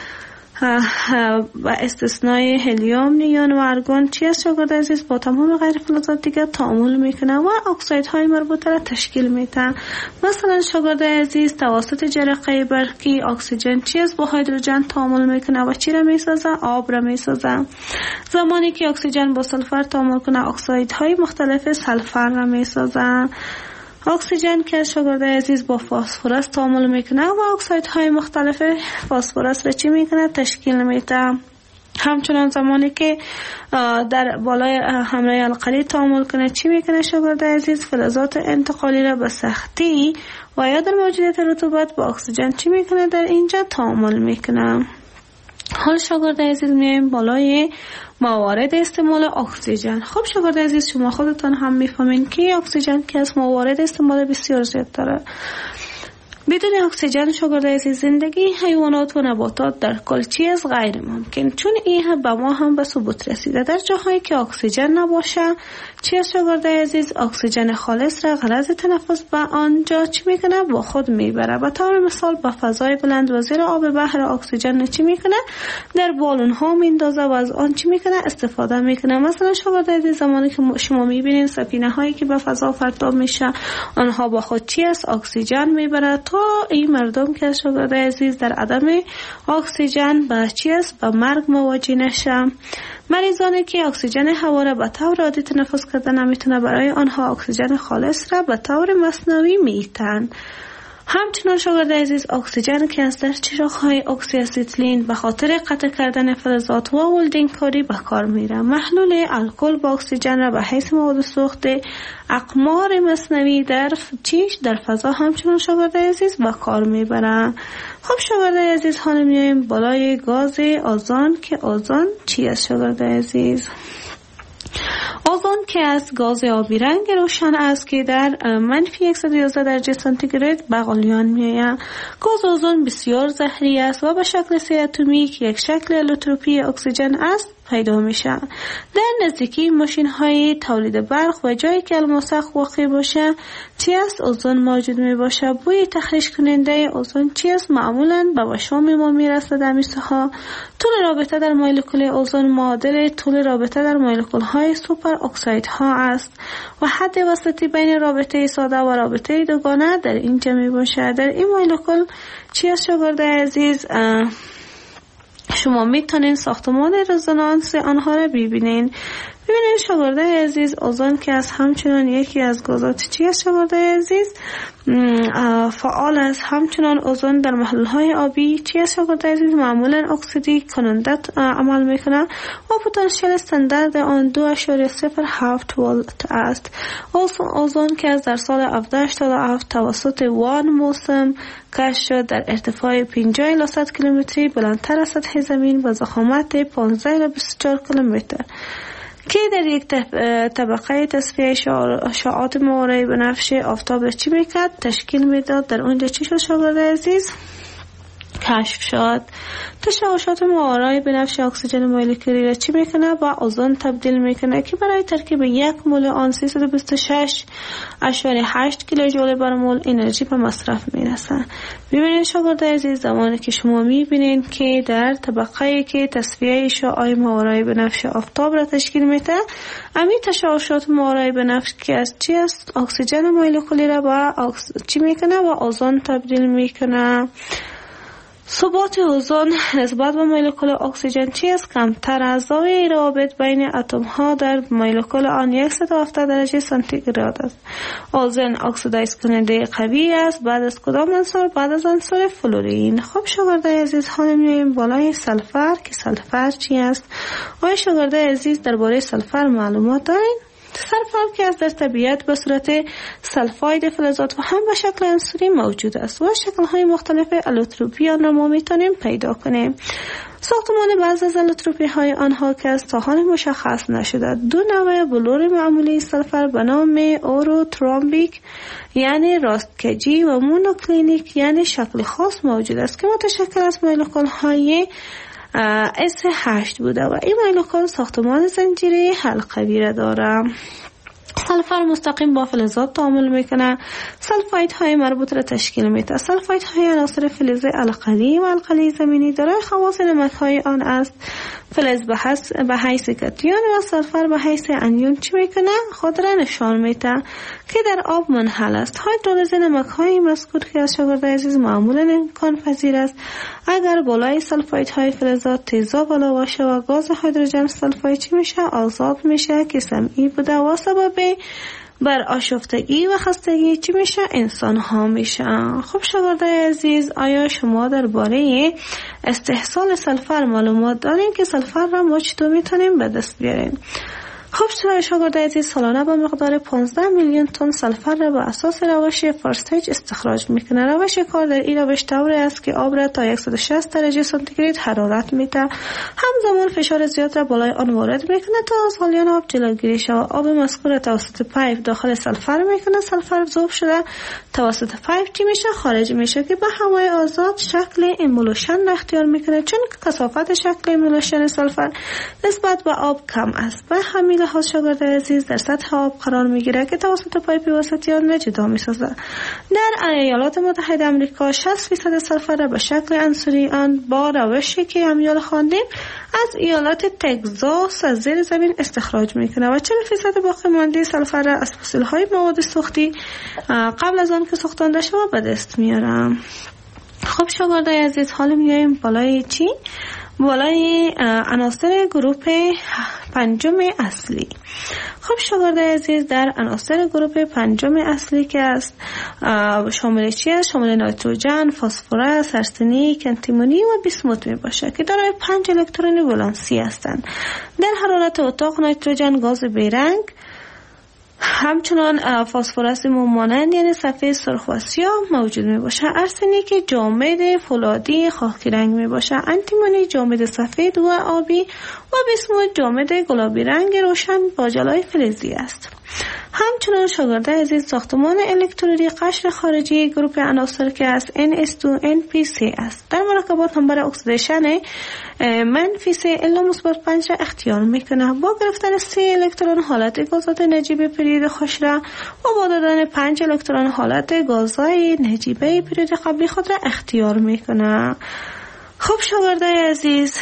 و استثنای هلیوم، نیون و ارگون چی است شاگرد عزیز؟ با تمام غیر فلزات دیگه تعامل میکنه و اکسایدهای مربوطه را تشکیل میده. مثلا شاگرد عزیز توسط جرقه برقی اکسیژن چی است؟ با هیدروژن تعامل میکنه و چی را میسازه؟ آب را میسازه. زمانی که اکسیژن با سلفر تعامل کنه اکسایدهای مختلف سلفر را میسازه. اکسیژن که شاگرد عزیز با فسفرس تعامل میکنه و اکسایدهای مختلف فسفرس را چی میکنه؟ تشکیل میده. همچنان زمانی که در بالای حمله القلی تعامل کنه چی میکنه شاگرد عزیز؟ فلزات انتقالی را به سختی و یا در موجودیت رطوبت با اکسیژن چی میکنه؟ در اینجا تعامل میکنه. حال شاگرد عزیز میایم بالای موارد استعمال اکسیژن. خب شاگرد عزیز شما خودتان هم میفهمین که اکسیژن که از موارد استعمال بسیار زیاد داره. بدون اکسیژن شاگرد عزیز زندگی حیوانات و نباتات در کل چیز غیر ممکن، چون این به ما هم به ثبوت رسیده. در جاهایی که اکسیژن نباشه چی از شاگرد عزیز؟ اکسیژن خالص را غرض تنفس به آنجا چی میکنه؟ با خود میبره. به طور مثال به فضای بلند و زیر آب بحر اکسیژن چی میکنه؟ در بالون ها میندازه و از آن چی میکنه؟ استفاده میکنه. مثلا شاگرد عزیز زمانی که شما میبینین سفینه هایی که به فضا پرتاب میشه آنها با خود چی است؟ اکسیژن میبره تا این مردم که شاگرد عزیز در عدم اکسیژن به چی است؟ به مرگ مواجه نشه. مریضانی که اکسیژن هوا را به طور عادی تنفس کردن نمیتونه برای آنها اکسیژن خالص را به طور مصنوعی میتن. همچنان شاگرد عزیز اکسیژن که از در چراغ‌های اکسی استیلین به خاطر قطع کردن فلزات و ولدینگ کاری به کار میره. محلول الکل با اکسیژن را به حیث مواد سوخت اقمار مصنوعی در چیش در فضا همچنان شاگرد عزیز به کار میبره. خب شاگرد عزیز حالا میایم بالای گاز آزون که آزون چی است شاگرد عزیز؟ آزون که از گاز آبی رنگ روشن است که در منفی صد و یازده درجه سانتیگراد به غلیان میآید. گاز آزون بسیار زهری است و به شکل سه اتمی که یک شکل الوتروپی اکسیژن است پیدا میشه. در نزدیکی ماشین های تولید برق و جایی که الماسخ واقع باشه چی است؟ اوزون موجود می باشه. بوی تخریش کننده اوزون چی است؟ معمولا به وشام ما میرسه در میسه ها. طول رابطه در مولکول اوزون معادل طول رابطه در مولکول های سوپر اکساید ها است و حد وسطی بین رابطه ساده و رابطه دوگانه در اینجا می باشه. در این مولکول چی است شاگرد عزیز؟ شما میتونین ساختمان رزونانس آنها را ببینین. ببینید شاگرد عزیز اوزون که از همچنان یکی از گازات چی است شاگرد عزیز؟ فعال است. همچنان اوزون در محلول‌های آبی چی است شاگرد عزیز؟ معمولا اکسیدی کننده عمل میکنه و پتانسیل استاندارد آن دو اشاره صفر هفت ولت است. اوزون که از در سال هزار و هشتصد و هفت توسط وان موسم کشف شد در ارتفاع پنجاه الی صد کیلومتری بلندتر از سطح زمین با ضخامت پانزده الی بیست و چهار کیلومتر که در یک طبقه تصفیه اشعاعات ماورای بنفش آفتاب را چی میکرد؟ تشکیل میداد. در اونجا چی شد شاگرد عزیز؟ کشف شد. تشعشعات ماورای بنفش اکسیژن مولکولی را چی میکنه؟ با اوزون تبدیل میکنه که برای ترکیب یک مول آن سیصد و بیست و شش اشاره هشت کیلو جول بر مول انرژی به مصرف میرسه. ببینید شاگرد عزیز زمانی که شما میبینید که در طبقه که تصفیه اشعاع ماورای بنفش آفتاب را تشکیل میده امی تشعشعات ماورای بنفش که از چی است؟ اکسیژن مولکولی را با اکس... چی میکنه؟ با اوزون تبدیل میکنه. ثبات اوزون نسبت به مولکول اکسیژن چیست؟ کمتر از زاویه روابط بین اتم ها در مولکول آن صد و هفتاد درجه سانتیگراد است. اوزون اکسیدایز کننده قوی است. بعد از کدام عنصر؟ بعد از عنصر فلورین. خب شاگرده عزیز، حالا میایم بالای سلفر که سلفر چی است؟ آیا شاگرده عزیز درباره سلفر معلومات دارین؟ سلفر که از در طبیعت به صورت سلفاید فلزات و هم به شکل عنصری موجود است و شکل‌های مختلف الوتروپی آن را ما میتونیم پیدا کنیم. ساختمان بعض از الوتروپی های آنها که از تا حال مشخص نشده دو نوع بلور معمولی سلفر به نام اوروترومبیک یعنی راستکجی و مونوکلینیک یعنی شکل خاص موجود است که متشکل از مولکول های اس هشت بوده و این مولکول ساختمان زنجیره حلقوی را داره. سلفر مستقیم با فلزات تعامل میکنه. سلفاید های مربوط را تشکیل میده. سلفاید های عناصر فلز القلی و القلی زمینی دارای خواص نمک های آن است. فلز به حیث به حیث کاتیون و سلفر به حیث انیون چی میکنه؟ خود را نشان میده که در آب منحل است. هیدرولیز نمک های مذکور که از شاگرد عزیز معمولا امکان پذیر است اگر بالای سلفاید های فلزات تیزاب بالا باشه و گاز هیدروژن سلفاید چی میشه؟ آزاد میشه که سمی بوده و سبب بر آشفتگی و خستگی چی میشه؟ انسان ها میشه. خب شاگردای عزیز، آیا شما درباره استحصال سلفر معلومات دارین که سلفر را ما چطور میتونیم به دست بیاریم؟ خب شاگردای عزیز، سالانه با مقدار پانزده میلیون تن سلفر را به اساس روش فرستیج استخراج میکنه. روش کار در این روش طوری است که آب را تا صد و شصت درجه سانتیگراد حرارت میده. همزمان فشار زیاد را بالای آن وارد میکنه تا از غلیان آب جلوگیری شود. آب مذکور توسط پایپ داخل سلفر میکنه. سلفر ذوب شده توسط پایپ چی میشه؟ خارج میشه که به هوای آزاد شکل ایمولوشن اختیار میکنه، چون کثافت شکل ایمولوشن سلفر نسبت به آب کم است. به همین لحاظ شاگرد عزیز در سطح آب قرار میگیره که توسط پایپ وسطی آن جدا میسازه. در ایالات متحده آمریکا شصت فیصد سلفر را به شکل عنصری آن با روشی که امیال خواندیم از ایالات تگزاس از زیر زمین استخراج میکنه و چهل فیصد باقی مانده سلفر را از فسیل های مواد سوختی قبل از آن که سوختانده شود به دست میارم. خب شاگردای عزیز، حالا میایم بالای چی؟ بالای عناصر گروپ پنجم اصلی. خب شاگردای عزیز، در عناصر گروپ پنجم اصلی که است شامل چی است؟ شامل نیتروژن، فسفرس، آرسنیک، انتیمونی و بیسموت می باشه که دارای پنج الکترون ولانسی هستند. در حرارت اتاق نیتروژن گاز بیرنگ، همچنان فسفرس مانند یعنی صفحه سرخ و سیاه موجود می باشه. آرسنیک جامد فولادی خاکی رنگ می باشه. انتیمونی جامد سفید و آبی و بیسموت جامد گلابی رنگ روشن با جلای فلزی است. همچنان شاگرده عزیز، ساختمان الکترودی قشر خارجی گروپ عناصر که از ان اس دو ان پی سه است. در مرکبات نمبر اکسیدیشن منفی سه الا مثبت پنج را اختیار میکنه. با گرفتن سه الکترون حالت گازات نجیبه پرید خوش را و با دادن پنج الکترون حالت گازای نجیبه پرید قبلی خود را اختیار میکنه. خب شاگرده عزیز،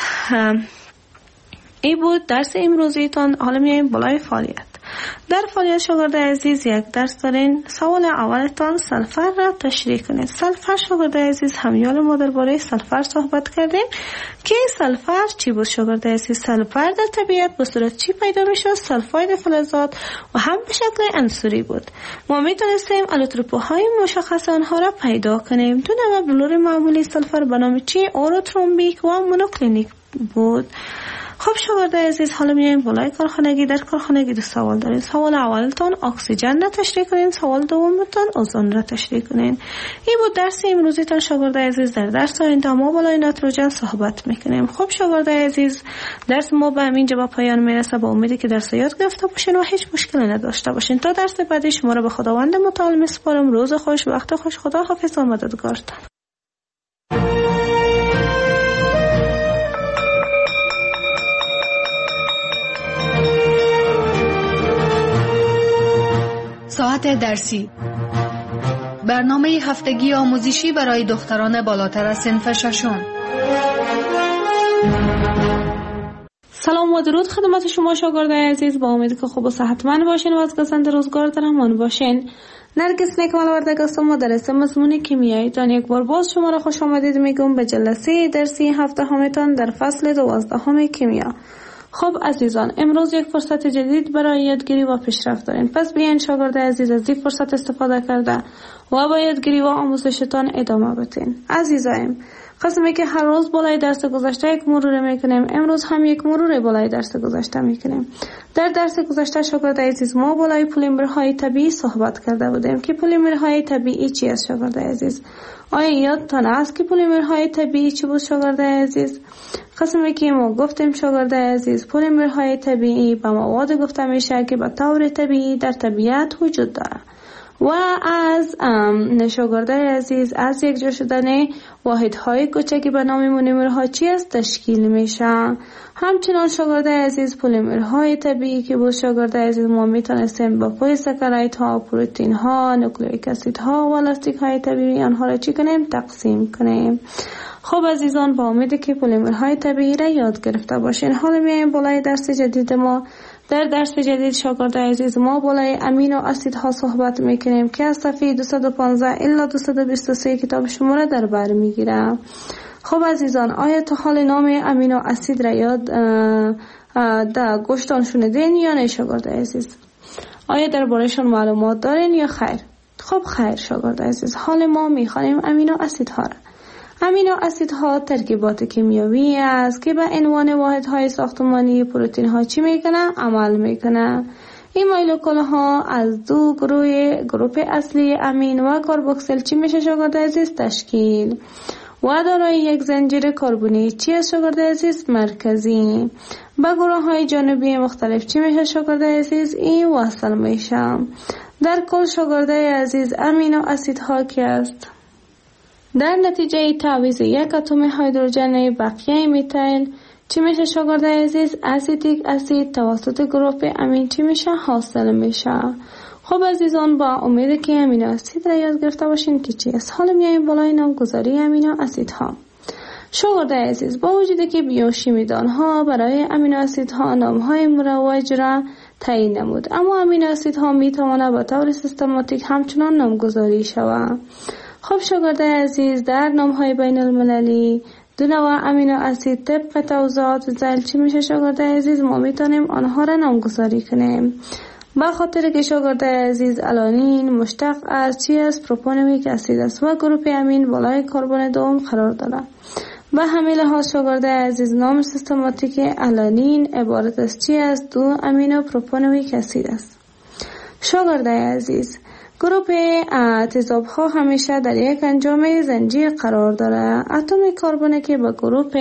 این بود درس امروزیتان. حالا میایم بالای فعالیت. در فعالیت شاگرد عزیز یک درس دارین. سوال اولتان سلفر را تشریح کنید. سلفر شاگرد عزیز، همیال ما درباره سلفر صحبت کردیم که سلفر چی بود شاگرد عزیز؟ سلفر در طبیعت به صورت چی پیدا میشه؟ سلفاید فلزات و هم به شکل عنصری بود. ما میتونستیم الوتروپ‌های مشخص آنها را پیدا کنیم. دو نوع بلور معمولی سلفر به نام چی؟ اوروترومبیک و مونوکلینیک بود. خب شاگرد عزیز، حالا میایم بالای کارخانگی. در کارخانگی دو سوال دارین. سوال اولتان اکسیژن را تشریح کنین، سوال دومتان اوزون را تشریح کنین. این بود درس امروزیتان شاگرد عزیز. در درس آینده ما بالای نیتروژن صحبت میکنیم. خب شاگرد عزیز، درس ما به همین جا پایان میرسه. با امیدی که درس یاد گرفته باشین و هیچ مشکلی نداشته باشین. تا درس بعدی شما را به خداوند متعال میسپارم. روز خوش، وقت خوش. خدا حافظ و مددگارتان. ساعت درسی، برنامه هفتگی آموزشی برای دختران بالاتر از صنف ششم. سلام و درود خدمت شما شاگردای عزیز، با امید که خوب و صحتمند باشین و از گزند روزگار در امان باشین. نرگس نیکمال وردگ هستم، مدرس مضمون کیمیایی تان. یک بار باز شما را خوش آمدید میگم به جلسه درسی هفته همیتان در فصل دوازدهم کیمیا. خب عزیزان، امروز یک فرصت جدید برای یادگیری و پیشرفت دارین، پس بیاین شاگردای عزیز از این فرصت استفاده کرده و با یادگیری و آموزشتان ادامه بدین. عزیزایم، قسمی که هر روز بالای درس گذشته یک مرور میکنیم، امروز هم یک مرور بالای درس گذشته میکنیم. در درس گذشته شاگردای عزیز ما بالای پلیمرهای طبیعی صحبت کرده بودیم که پلیمرهای طبیعی چی است شاگردای عزیز؟ آیا یادتان است که پلیمرهای طبیعی چی بود شاگردای عزیز؟ قسمی که ما گفتیم شاگردای عزیز، پلیمرهای طبیعی به مواد گفته میشه که به طور طبیعی در طبیعت وجود داره و از شاگردای عزیز از یک جا شدن واحدهای کوچکی به نام مونومرها چی است تشکیل میشه. همچنان شاگردای عزیز پلیمرهای طبیعی که بود شاگردای عزیز ما میتونستیم با پلیساکارید ها، پروتئین ها، نوکلئیک اسید ها و لاستیک های طبیعی آنها را چی کنیم؟ تقسیم کنیم. خب عزیزان، با امید که پلیمرهای طبیعی را یاد گرفته باشین. حالا میایم بالای درس جدید ما. در درس جدید شاگردای عزیز ما بالای امینو اسیدها صحبت میکنیم که از صفحه دویست و پانزده الی دویست و بیست و سه کتاب شما را در بر میگیره. خب عزیزان، آیا تا حال نام امینو اسید را یاد در گوشتان شنیدین یا نه شاگردای عزیز؟ آیا درباره‌شان معلومات دارین یا خیر؟ خب خیر شاگردای عزیز، حال ما میخوانیم امینو اسیدها را. امینو اسیدها ترکیبات کیمیایی است که به عنوان واحدهای ساختمانی پروتئین ها چی میکنه؟ عمل میکنه. این مولکول ها از دو گروه گروپ اصلی امین و کربوکسیل چی میشه شاگردای عزیز؟ تشکیل و دارای یک زنجیر کربنی چی است شاگردای عزیز؟ مرکزی. با گروه های جانبی مختلف چی میشه شاگردای عزیز؟ این وصل میشه. در کل شاگردای عزیز امینو اسیدها کی است؟ در نتیجه تعویض یک اتم هیدروژن بقیه میتیل چی میشه شاگردای عزیز؟ اسیتیک اسید توسط گروپ امین چی میشه؟ حاصل میشه. خب عزیزان، با امید که امینو اسید را یاد گرفته باشین که چی است. حالا میایم بالای نامگذاری امینو اسیدها. شاگردای عزیز، با وجودی که بیوشیمی دانها برای امینو اسیدها نامهای مروج را تعیین نمود، اما امینو اسیدها میتواند به طور سیستماتیک همچنان نامگذاری شود. خب شاگردای عزیز، در نام‌های بین المللی دو نوع امینو اسید طبق توضیحات ذیل چی میشه شاگردای عزیز؟ ما میتونیم آنها را نامگذاری کنیم. به خاطر که شاگردای عزیز آلانین مشتق از چی است؟ پروپانویک اسید است و گروپ امین بالای کربن دوم قرار دارد. به همین لحاظ شاگردای عزیز، نام سیستماتیک آلانین عبارت از چی است؟ دو امینو پروپانویک اسید است. شاگردای عزیز، گروپ تضاد ها همیشه در یک انجام زنجیر قرار داره. اتم کربن که به گروپ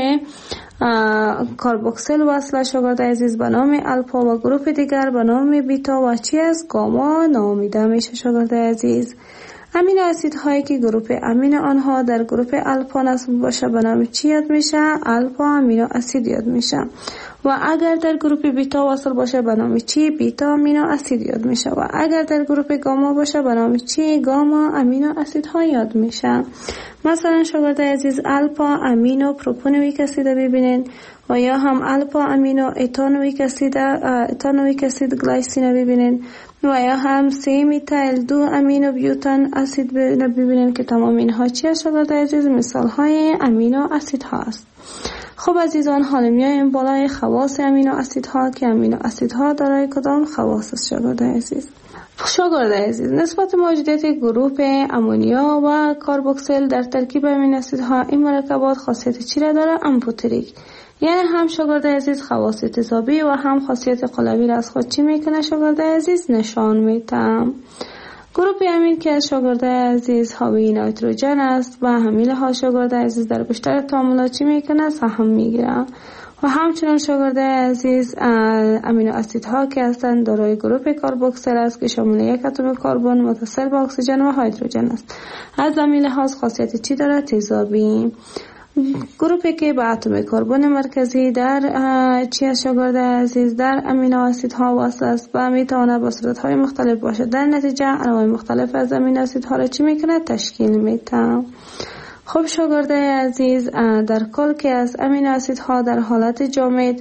کربوکسیل وصل شاگردای عزیز به نام الفا و گروپ دیگر به نام بیتا و چی است؟ گاما نامیده میشه شاگردای عزیز. امینو اسیدهایی که گروپ امین آنها در گروپ الفا نصب باشه به نام چی یاد میشه؟ الفا امینو اسید یاد میشه. و اگر در گروپ بیتا وصل باشه به نام چی؟ بیتا امینو اسید یاد میشه. و اگر در گروپ گاما باشه به نام چی؟ گاما امینو اسیدها یاد میشه. مثلا شاگردای عزیز، الفا امینو پروپانویک اسید ببینین و یا هم الفا امینو ایتانویک اسید ایتانویک اسید گلایسین ببینین و یا هم سه میتایل دو امینو بیوتان اسید ببینین که تمام اینها چی است شاگردای عزیز؟ مثال های امینو اسید ها است. خب عزیزان، حالا میایم بالای خواص امینو اسیدها که امینو اسیدها دارای کدام خواص است شاگردای عزیز؟ شاگردای عزیز، نسبت موجودیت گروپ امونیا و کربوکسیل در ترکیب امینو اسیدها این مرکبات خاصیت چی را داره؟ امفوتریک، یعنی هم شاگردای عزیز خواص تضادی و هم خاصیت قلوی را از خود چی میکنه شاگردای عزیز؟ نشان میده. گروپ امین که از شاگردای عزیز حاوی نیتروژن است و همین ها شاگردای عزیز در بیشتر تعاملات چی میکنه؟ سهم میگیره. و همچنان شاگردای عزیز امینو اسیدها که هستند دارای گروپ کربوکسیل است که شامل یک اتم کربن متصل به اکسیژن و هیدروژن است. از همین لحاظ خاصیت چی داره؟ تضادی. گروپی که با اتم کربن مرکزی در چی از شاگردای عزیز در امینو اسیدها وصل است و میتواند با صورتهای مختلف باشه. در نتیجه انواع مختلف از امینو اسیدها را چی میکنه؟ تشکیل میده. خب شاگردای عزیز، در کل که از امینو اسیدها در حالت جامد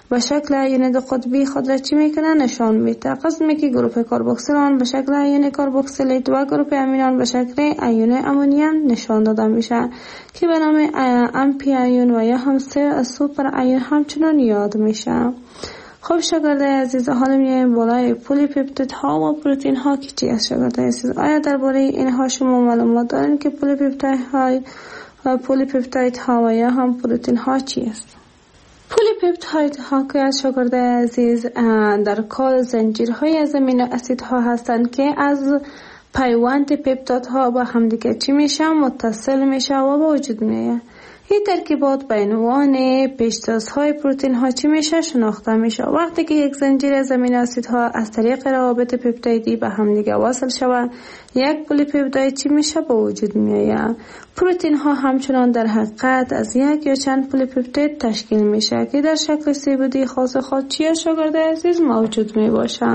به شکل ایون دو قطبی خود را چی میکنه نشان میده. قسمی که گروه کاربوکسیل به شکل ایون کاربوکسیلیت و گروه امینان به شکل ایون امونیم نشان داده میشه که به نام امپی ایون و یا هم سوپر ایون همچنان یاد میشه. خب شاگردای عزیز، حالا میایم بالای پلی پپتید ها و پروتئین ها که چی است شاگردای عزیز؟ آیا درباره اینها شما معلومات دارین که پلی پپتید های پلی پپتید ها و یا هم پروتئین ها چی است؟ پلی پپتید ها که از شاگردای عزیز در کل زنجیرهای از امینو اسید ها هستند که از پیوند پپتید ها با همدیگه چی میشه متصل میشه و به وجود میاد. این ترکیبات به عنوان پیشتازهای پروتئین ها چی میشه شناخته میشه. وقتی که یک زنجیر از امینو اسیدها از طریق روابط پپتیدی به هم دیگه وصل شود، یک پلی پپتید چی میشه به وجود میآید. پروتئین ها همچنان در حقیقت از یک یا چند پلی پپتید تشکیل میشه که در شکل سی بودی خاص خود چیه شاگرد عزیز موجود میباشه.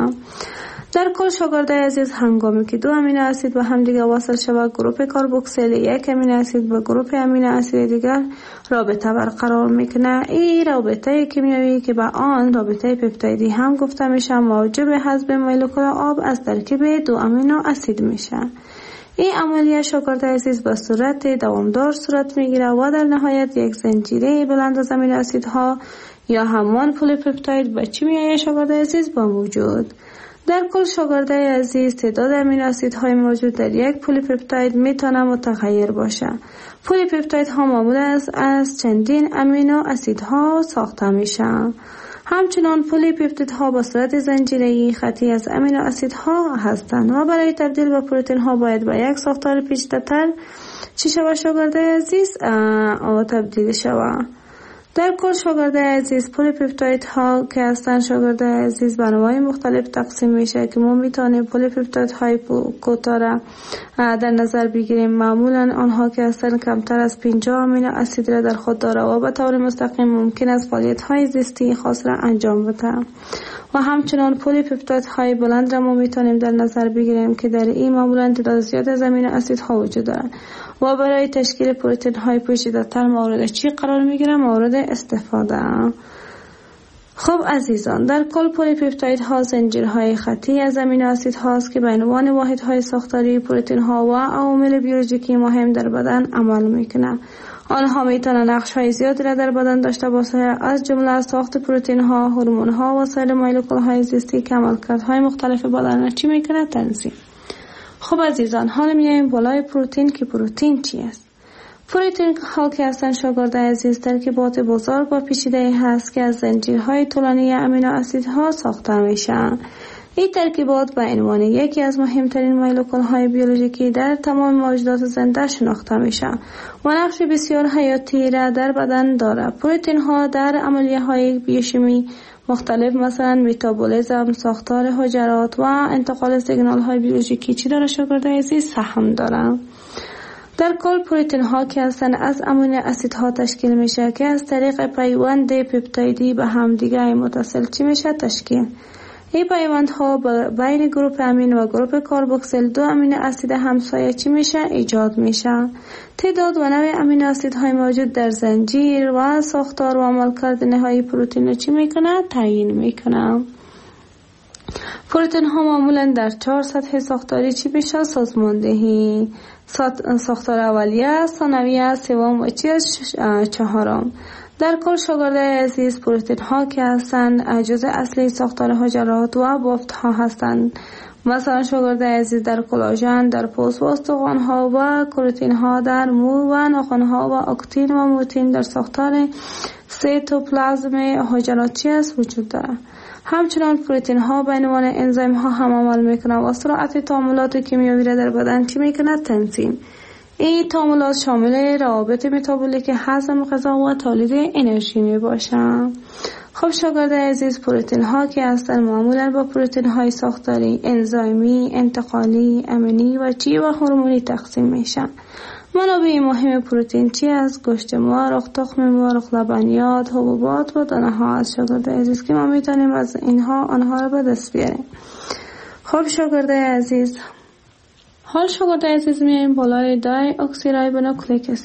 در کل شاگرد عزیز، هنگامی که دو امینو اسید به هم دیگه وصل شود، گروه کاربوکسیل یک امینو اسید با گروه امینو اسید دیگر رابطه برقرار میکنه. این رابطه کیمیایی که به آن رابطه پپتیدی هم گفته میشه موجب حذف مولکول آب از ترکیب دو امینو اسید میشه. این عملیه شاگرد عزیز به صورت دوامدار صورت میگیره و در نهایت یک زنجیره بلند از امینو اسیدها یا همان پلی پپتید به چی میآید شاگرد عزیز با موجود. در کل شاگرده عزیز، تعداد امینو اسیدهای موجود در یک پلی پپتید میتونه متغیر باشه. پلی پپتید ها معمولا از, از چندین امینو اسیدها ساخته میشن. همچنان پلی پپتید ها به صورت زنجیره‌ای خطی از امینو اسیدها هستند و برای تبدیل به پروتئین ها باید به یک ساختار پیچیده‌تر چی شود شاگرده عزیز آ تبدیل شود. در کل شاگرده عزیز، پلی پپتید ها که هستن شاگرده عزیز به انواع مختلف تقسیم میشه که ما میتونیم پلی پپتید های کوتاه را در نظر بگیریم. معمولا آنها که هستن کمتر از پنجاه امینو اسید را در خود داره و به طور مستقیم ممکن است فعالیت های زیستی خاص را انجام بده. و همچنان پلی پپتید های بلند را ما میتونیم در نظر بگیریم که در این معمولا تعداد زیاد از امینو اسید ها وجود دارند و برای تشکیل پروتئین های پیچیده‌تر مورد چی قرار میگیره؟ مورد استفاده. خب عزیزان، در کل پلی پپتید ها زنجیرهای خطی از امینو اسید هاست که به عنوان واحدهای ساختاری پروتئین ها و عوامل بیولوژیکی مهم در بدن عمل میکنه. آنها میتونن نقش های زیادی را در بدن داشته باشه، از جمله ساخت پروتئین ها، هورمون ها و سایر مولکول های زیستی که عملکردهای مختلف بدن را چی میکنه؟ تنظیم. خب عزیزان، حالا میایم بالای پروتئین که پروتئین چی است؟ پروتئین ها که هستن شاگرد عزیز ترکیبات بزرگ و پیچیده هست که از زنجیرهای طولانی امینو اسیدها ساخته میشن. این ترکیبات به عنوان یکی از مهمترین مولکول های بیولوژیکی در تمام موجودات زنده شناخته میشن و نقش بسیار حیاتی را در بدن داره. پروتئین ها در عملیه های بیوشیمی مختلف مثلا متابولیسم، ساختار حجرات و انتقال سیگنال های بیولوژیکی چی داره شاگرد عزیز؟ سهم داره. در کل پروتئین ها که هستن از امینو اسیدها تشکیل میشه که از طریق پیوند پپتیدی به هم دیگه متصل چی میشه تشکیل. این پیوندها بین گروه امین و گروه کاربوکسیل دو امینو اسید همسایه چی میشه ایجاد میشه. تعداد و نوع امینو اسیدهای موجود در زنجیر و ساختار و عملکرد نهایی پروتئین چی میکنه تعیین میکنه. پروتئین ها معمولا در چهار سطح ساختاری چی میشه سازماندهی. ساختار اولیه، ثانویه، سوم و چهارم. در کل شاگرد عزیز، پروتئین ها که هستند جزء اصلی ساختار حجرات و بافت ها هستند. مثلا شاگرد عزیز در کلاژن، در پوست و استخوان ها و کروتین ها در مو و ناخن ها و اکتین و موتین در ساختار سیتوپلازم حجراتی است وجود دارد. همچنان پروتئین ها به عنوان انزیم ها هم عمل میکنند و سرعت تعاملات کیمیایی را در بدن چی میکند تنظیم. این تعاملات شامل روابط متابولیک هضم غذا و تولید انرژی می باشند. خب شاگرد عزیز، پروتئین ها که هستند معمولا با پروتئین های ساختاری، انزیمی، انتقالی، امینی و چی و هورمونی تقسیم میشن. منابع مهم پروتئین چی از گوشت مرغ، تخم مرغ، لبنیات، حبوبات و دانه ها از شاگرد عزیز که ما میتونیم از اینها آنها را به دست بیاریم. خب شاگرد عزیز، حال شاگرد عزیز میایم بالای دای اکسیرایبونوکلیک اسید.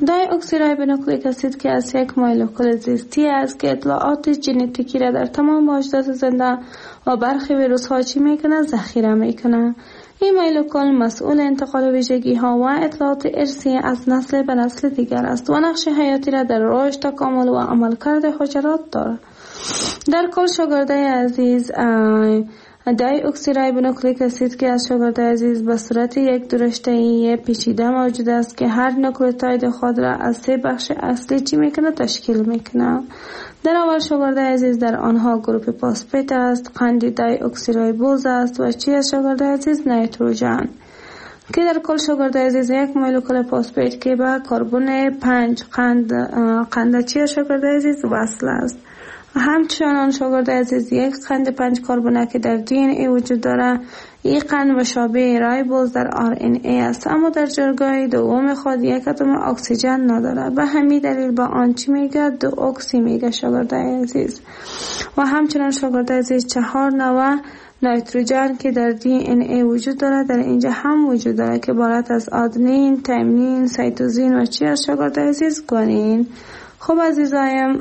دای اکسیریبونوکلیک اسید که از یک مولکول زیستی است که اطلاعات ژنتیکی را در تمام موجودات زنده و برخی ویروس ها چی میکنه؟ ذخیره میکنه. این مولکول مسئول انتقال ویژگی ها و اطلاعات ارثی از نسل به نسل دیگر است و نقش حیاتی را در رشد، تکامل و عملکرد حجرات دارد. در کل شاگرده عزیز، دای اکسیریبونوکلیک اسید که از شاگرده عزیز به صورت یک درشته‌ای پیچیده موجود است که هر نوکلئوتید خود را از سه بخش اصلی چی میکنه؟ تشکیل میکنه. در اول شاگرده عزیز در آنها گروپ فسفات است، قند دای اکسیریبوز است و چی از شاگرده عزیز؟ نیتروژن، که در کل شاگرده عزیز یک مولکول فسفات که به کربن پنج قند قند چی شاگرده عزیز؟ وصل است. همچنان شاگرده عزیز یک قند پنج کربونه که در دی این ای وجود داره. این قند مشابه رایبوز در آر ان ای است، اما در جایگاه دوم خود یک اتم اکسیژن نداره. به همین دلیل با آن چی میگه؟ دو اکسی میگه شاگرده عزیز. و همچنان شاگرده عزیز چهار نوع نیتروژن که در دی این ای وجود داره در اینجا هم وجود داره که عبارت از آدنین، تیمین، سیتوزین و چی از شاگرده عزیز؟ گوانین. خب عزیزایم،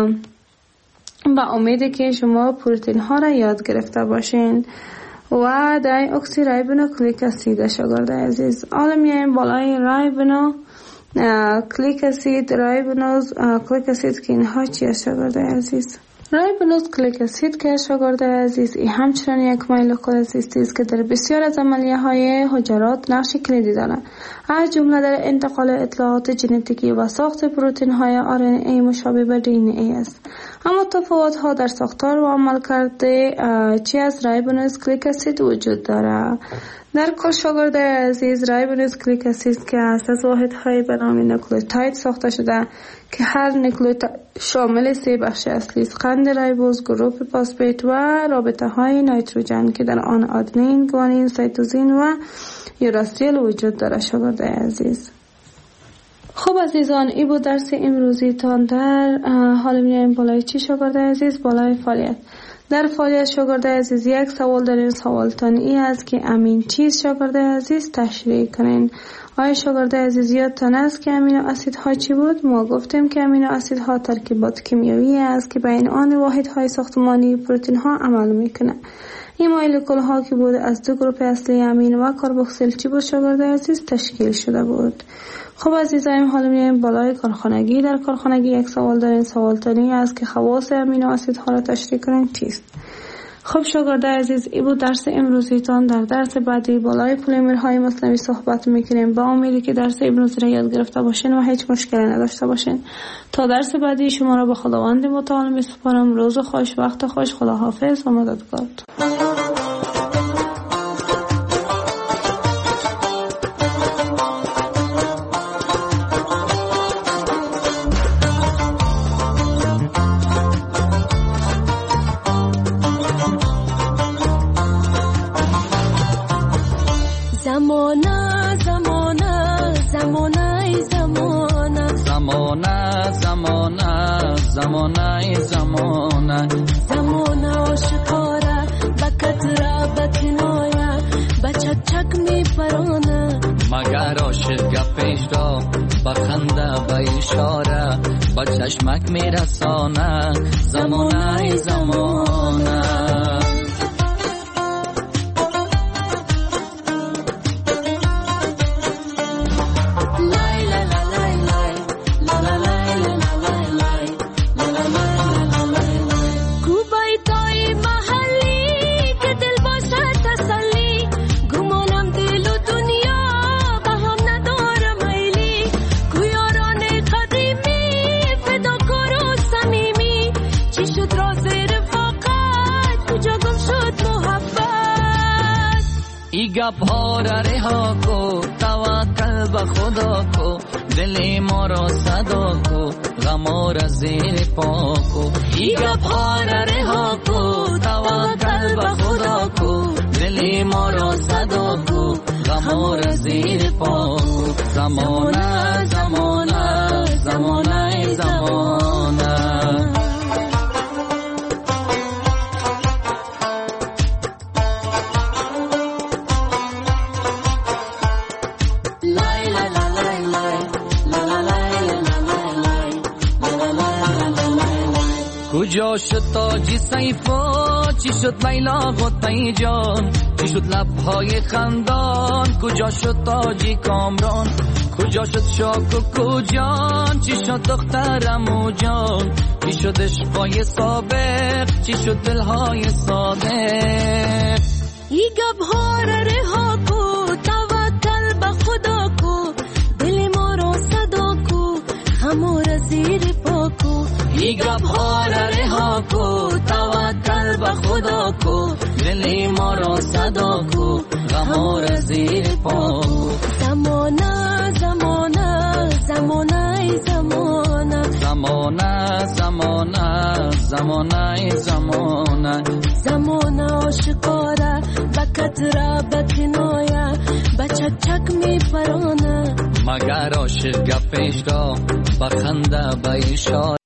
با امید که شما پروتئین ها را یاد گرفته باشین و دای اکسیریبونوکلیک اسید شاگرده عزیز. حالا میایم بالای رایبونو کلیک اسید، رایبونوز کلیک اسید که اینها چیه شاگرده عزیز؟ رایبونوز کلیک اسید که شاگرده عزیز این همچنان یک مولکول زیستی است که در بسیار از عملیه های حجرات نقش کلیدی دارد، از جمله در انتقال اطلاعات ژنتیکی و ساخت پروتئین های آر ان ای مشابه به دی ان ای است. اما تفاوت ها در ساختار و عملکرد چی از رایبونوز کلیک اسید وجود دارد. در کل شاگرده عزیز، رایبونوز کلیک اسید که از واحد های به نام نوکلئوتید ساخته شده که هر نوکلئوتید شامل سه بخش اصلی است: قند رایبوز، گروپ فسفات و رابطه های نیتروژن که در آن آدنین، گوانین، سیتوزین و یوراسیل وجود دارد شاگرده عزیز. خب عزیزان، این بود درس امروزی تان. در حال میایم بالای چی شاگرده عزیز؟ بالای فعالیت. در فعالیت شاگرده عزیز یک سوال داریم. سوالتان این است که امین چیز شاگرده عزیز تشریح کنین. آیا شاگرده عزیز یادتان است که امینو اسیدها چی بود؟ ما گفتیم که امینو اسیدها ترکیبات کیمیایی است که بین آن واحدهای ساختمانی پروتئین ها عمل میکنه. این مولکول ها که بود از دو گروپ اصلی امین و کربوکسیل چی بود شاگرده عزیز؟ تشکیل شده بود. خب عزیزایم، حالا میایم بالای کارخانگی. در کارخانگی یک سوال دارین. سوالتانی است که خواص امینو اسیدها را تشریح کنین چیست؟ خب شاگرده عزیز، این بود درس امروزیتان. در درس بعدی بالای پلیمرهای مصنوعی صحبت میکنیم. با امیدی که درس امروزی را یاد گرفته باشین و هیچ مشکلی نداشته باشین. تا درس بعدی شما را به خداوند متعال میسپارم. روز خوش، وقت خوش، خداحافظ و مددگار. زمانه زمانه زمانه آشکاره بکت را بکنایه بچک چک می پرانه مگر عاشق گپش را بخنده به اشاره با چشمک می رسانه زمانه زمانه گپ ها را رها کو توکل به خدا کو دل ما را صدا کو غم را زیر پا کو ای گپ ها را رها کو توکل به خدا کو دل ما را صدا کو غم را زیر پا کو زمانه زمانه زمانه زمانه la la la la la la la la کجا شد تاجی سیفا، چی شد لیلا غطی جان، چی شد لبهای خندان، کجا شد تاجی کامران، کجا شد شاک و کجان، چی شد دخترم و جان، چی شد عشقای سابق، چی شد دلهای صادق. ای گبها را رها کو، توکل به خدا کو، دل ما را صدا کو، همو را زیر پا کو. ای گبها را رها کو، توکل به خدا کو، دل ما را صدا کو، همو را زیر پا کو. زمانه زمانه زمانه زمانه زمانه زمانه زمانه زمانه زمانه آشکاره بکتره بکنایه بچک چک می پرانه مگر عاشق گپش را بخنده به اشاره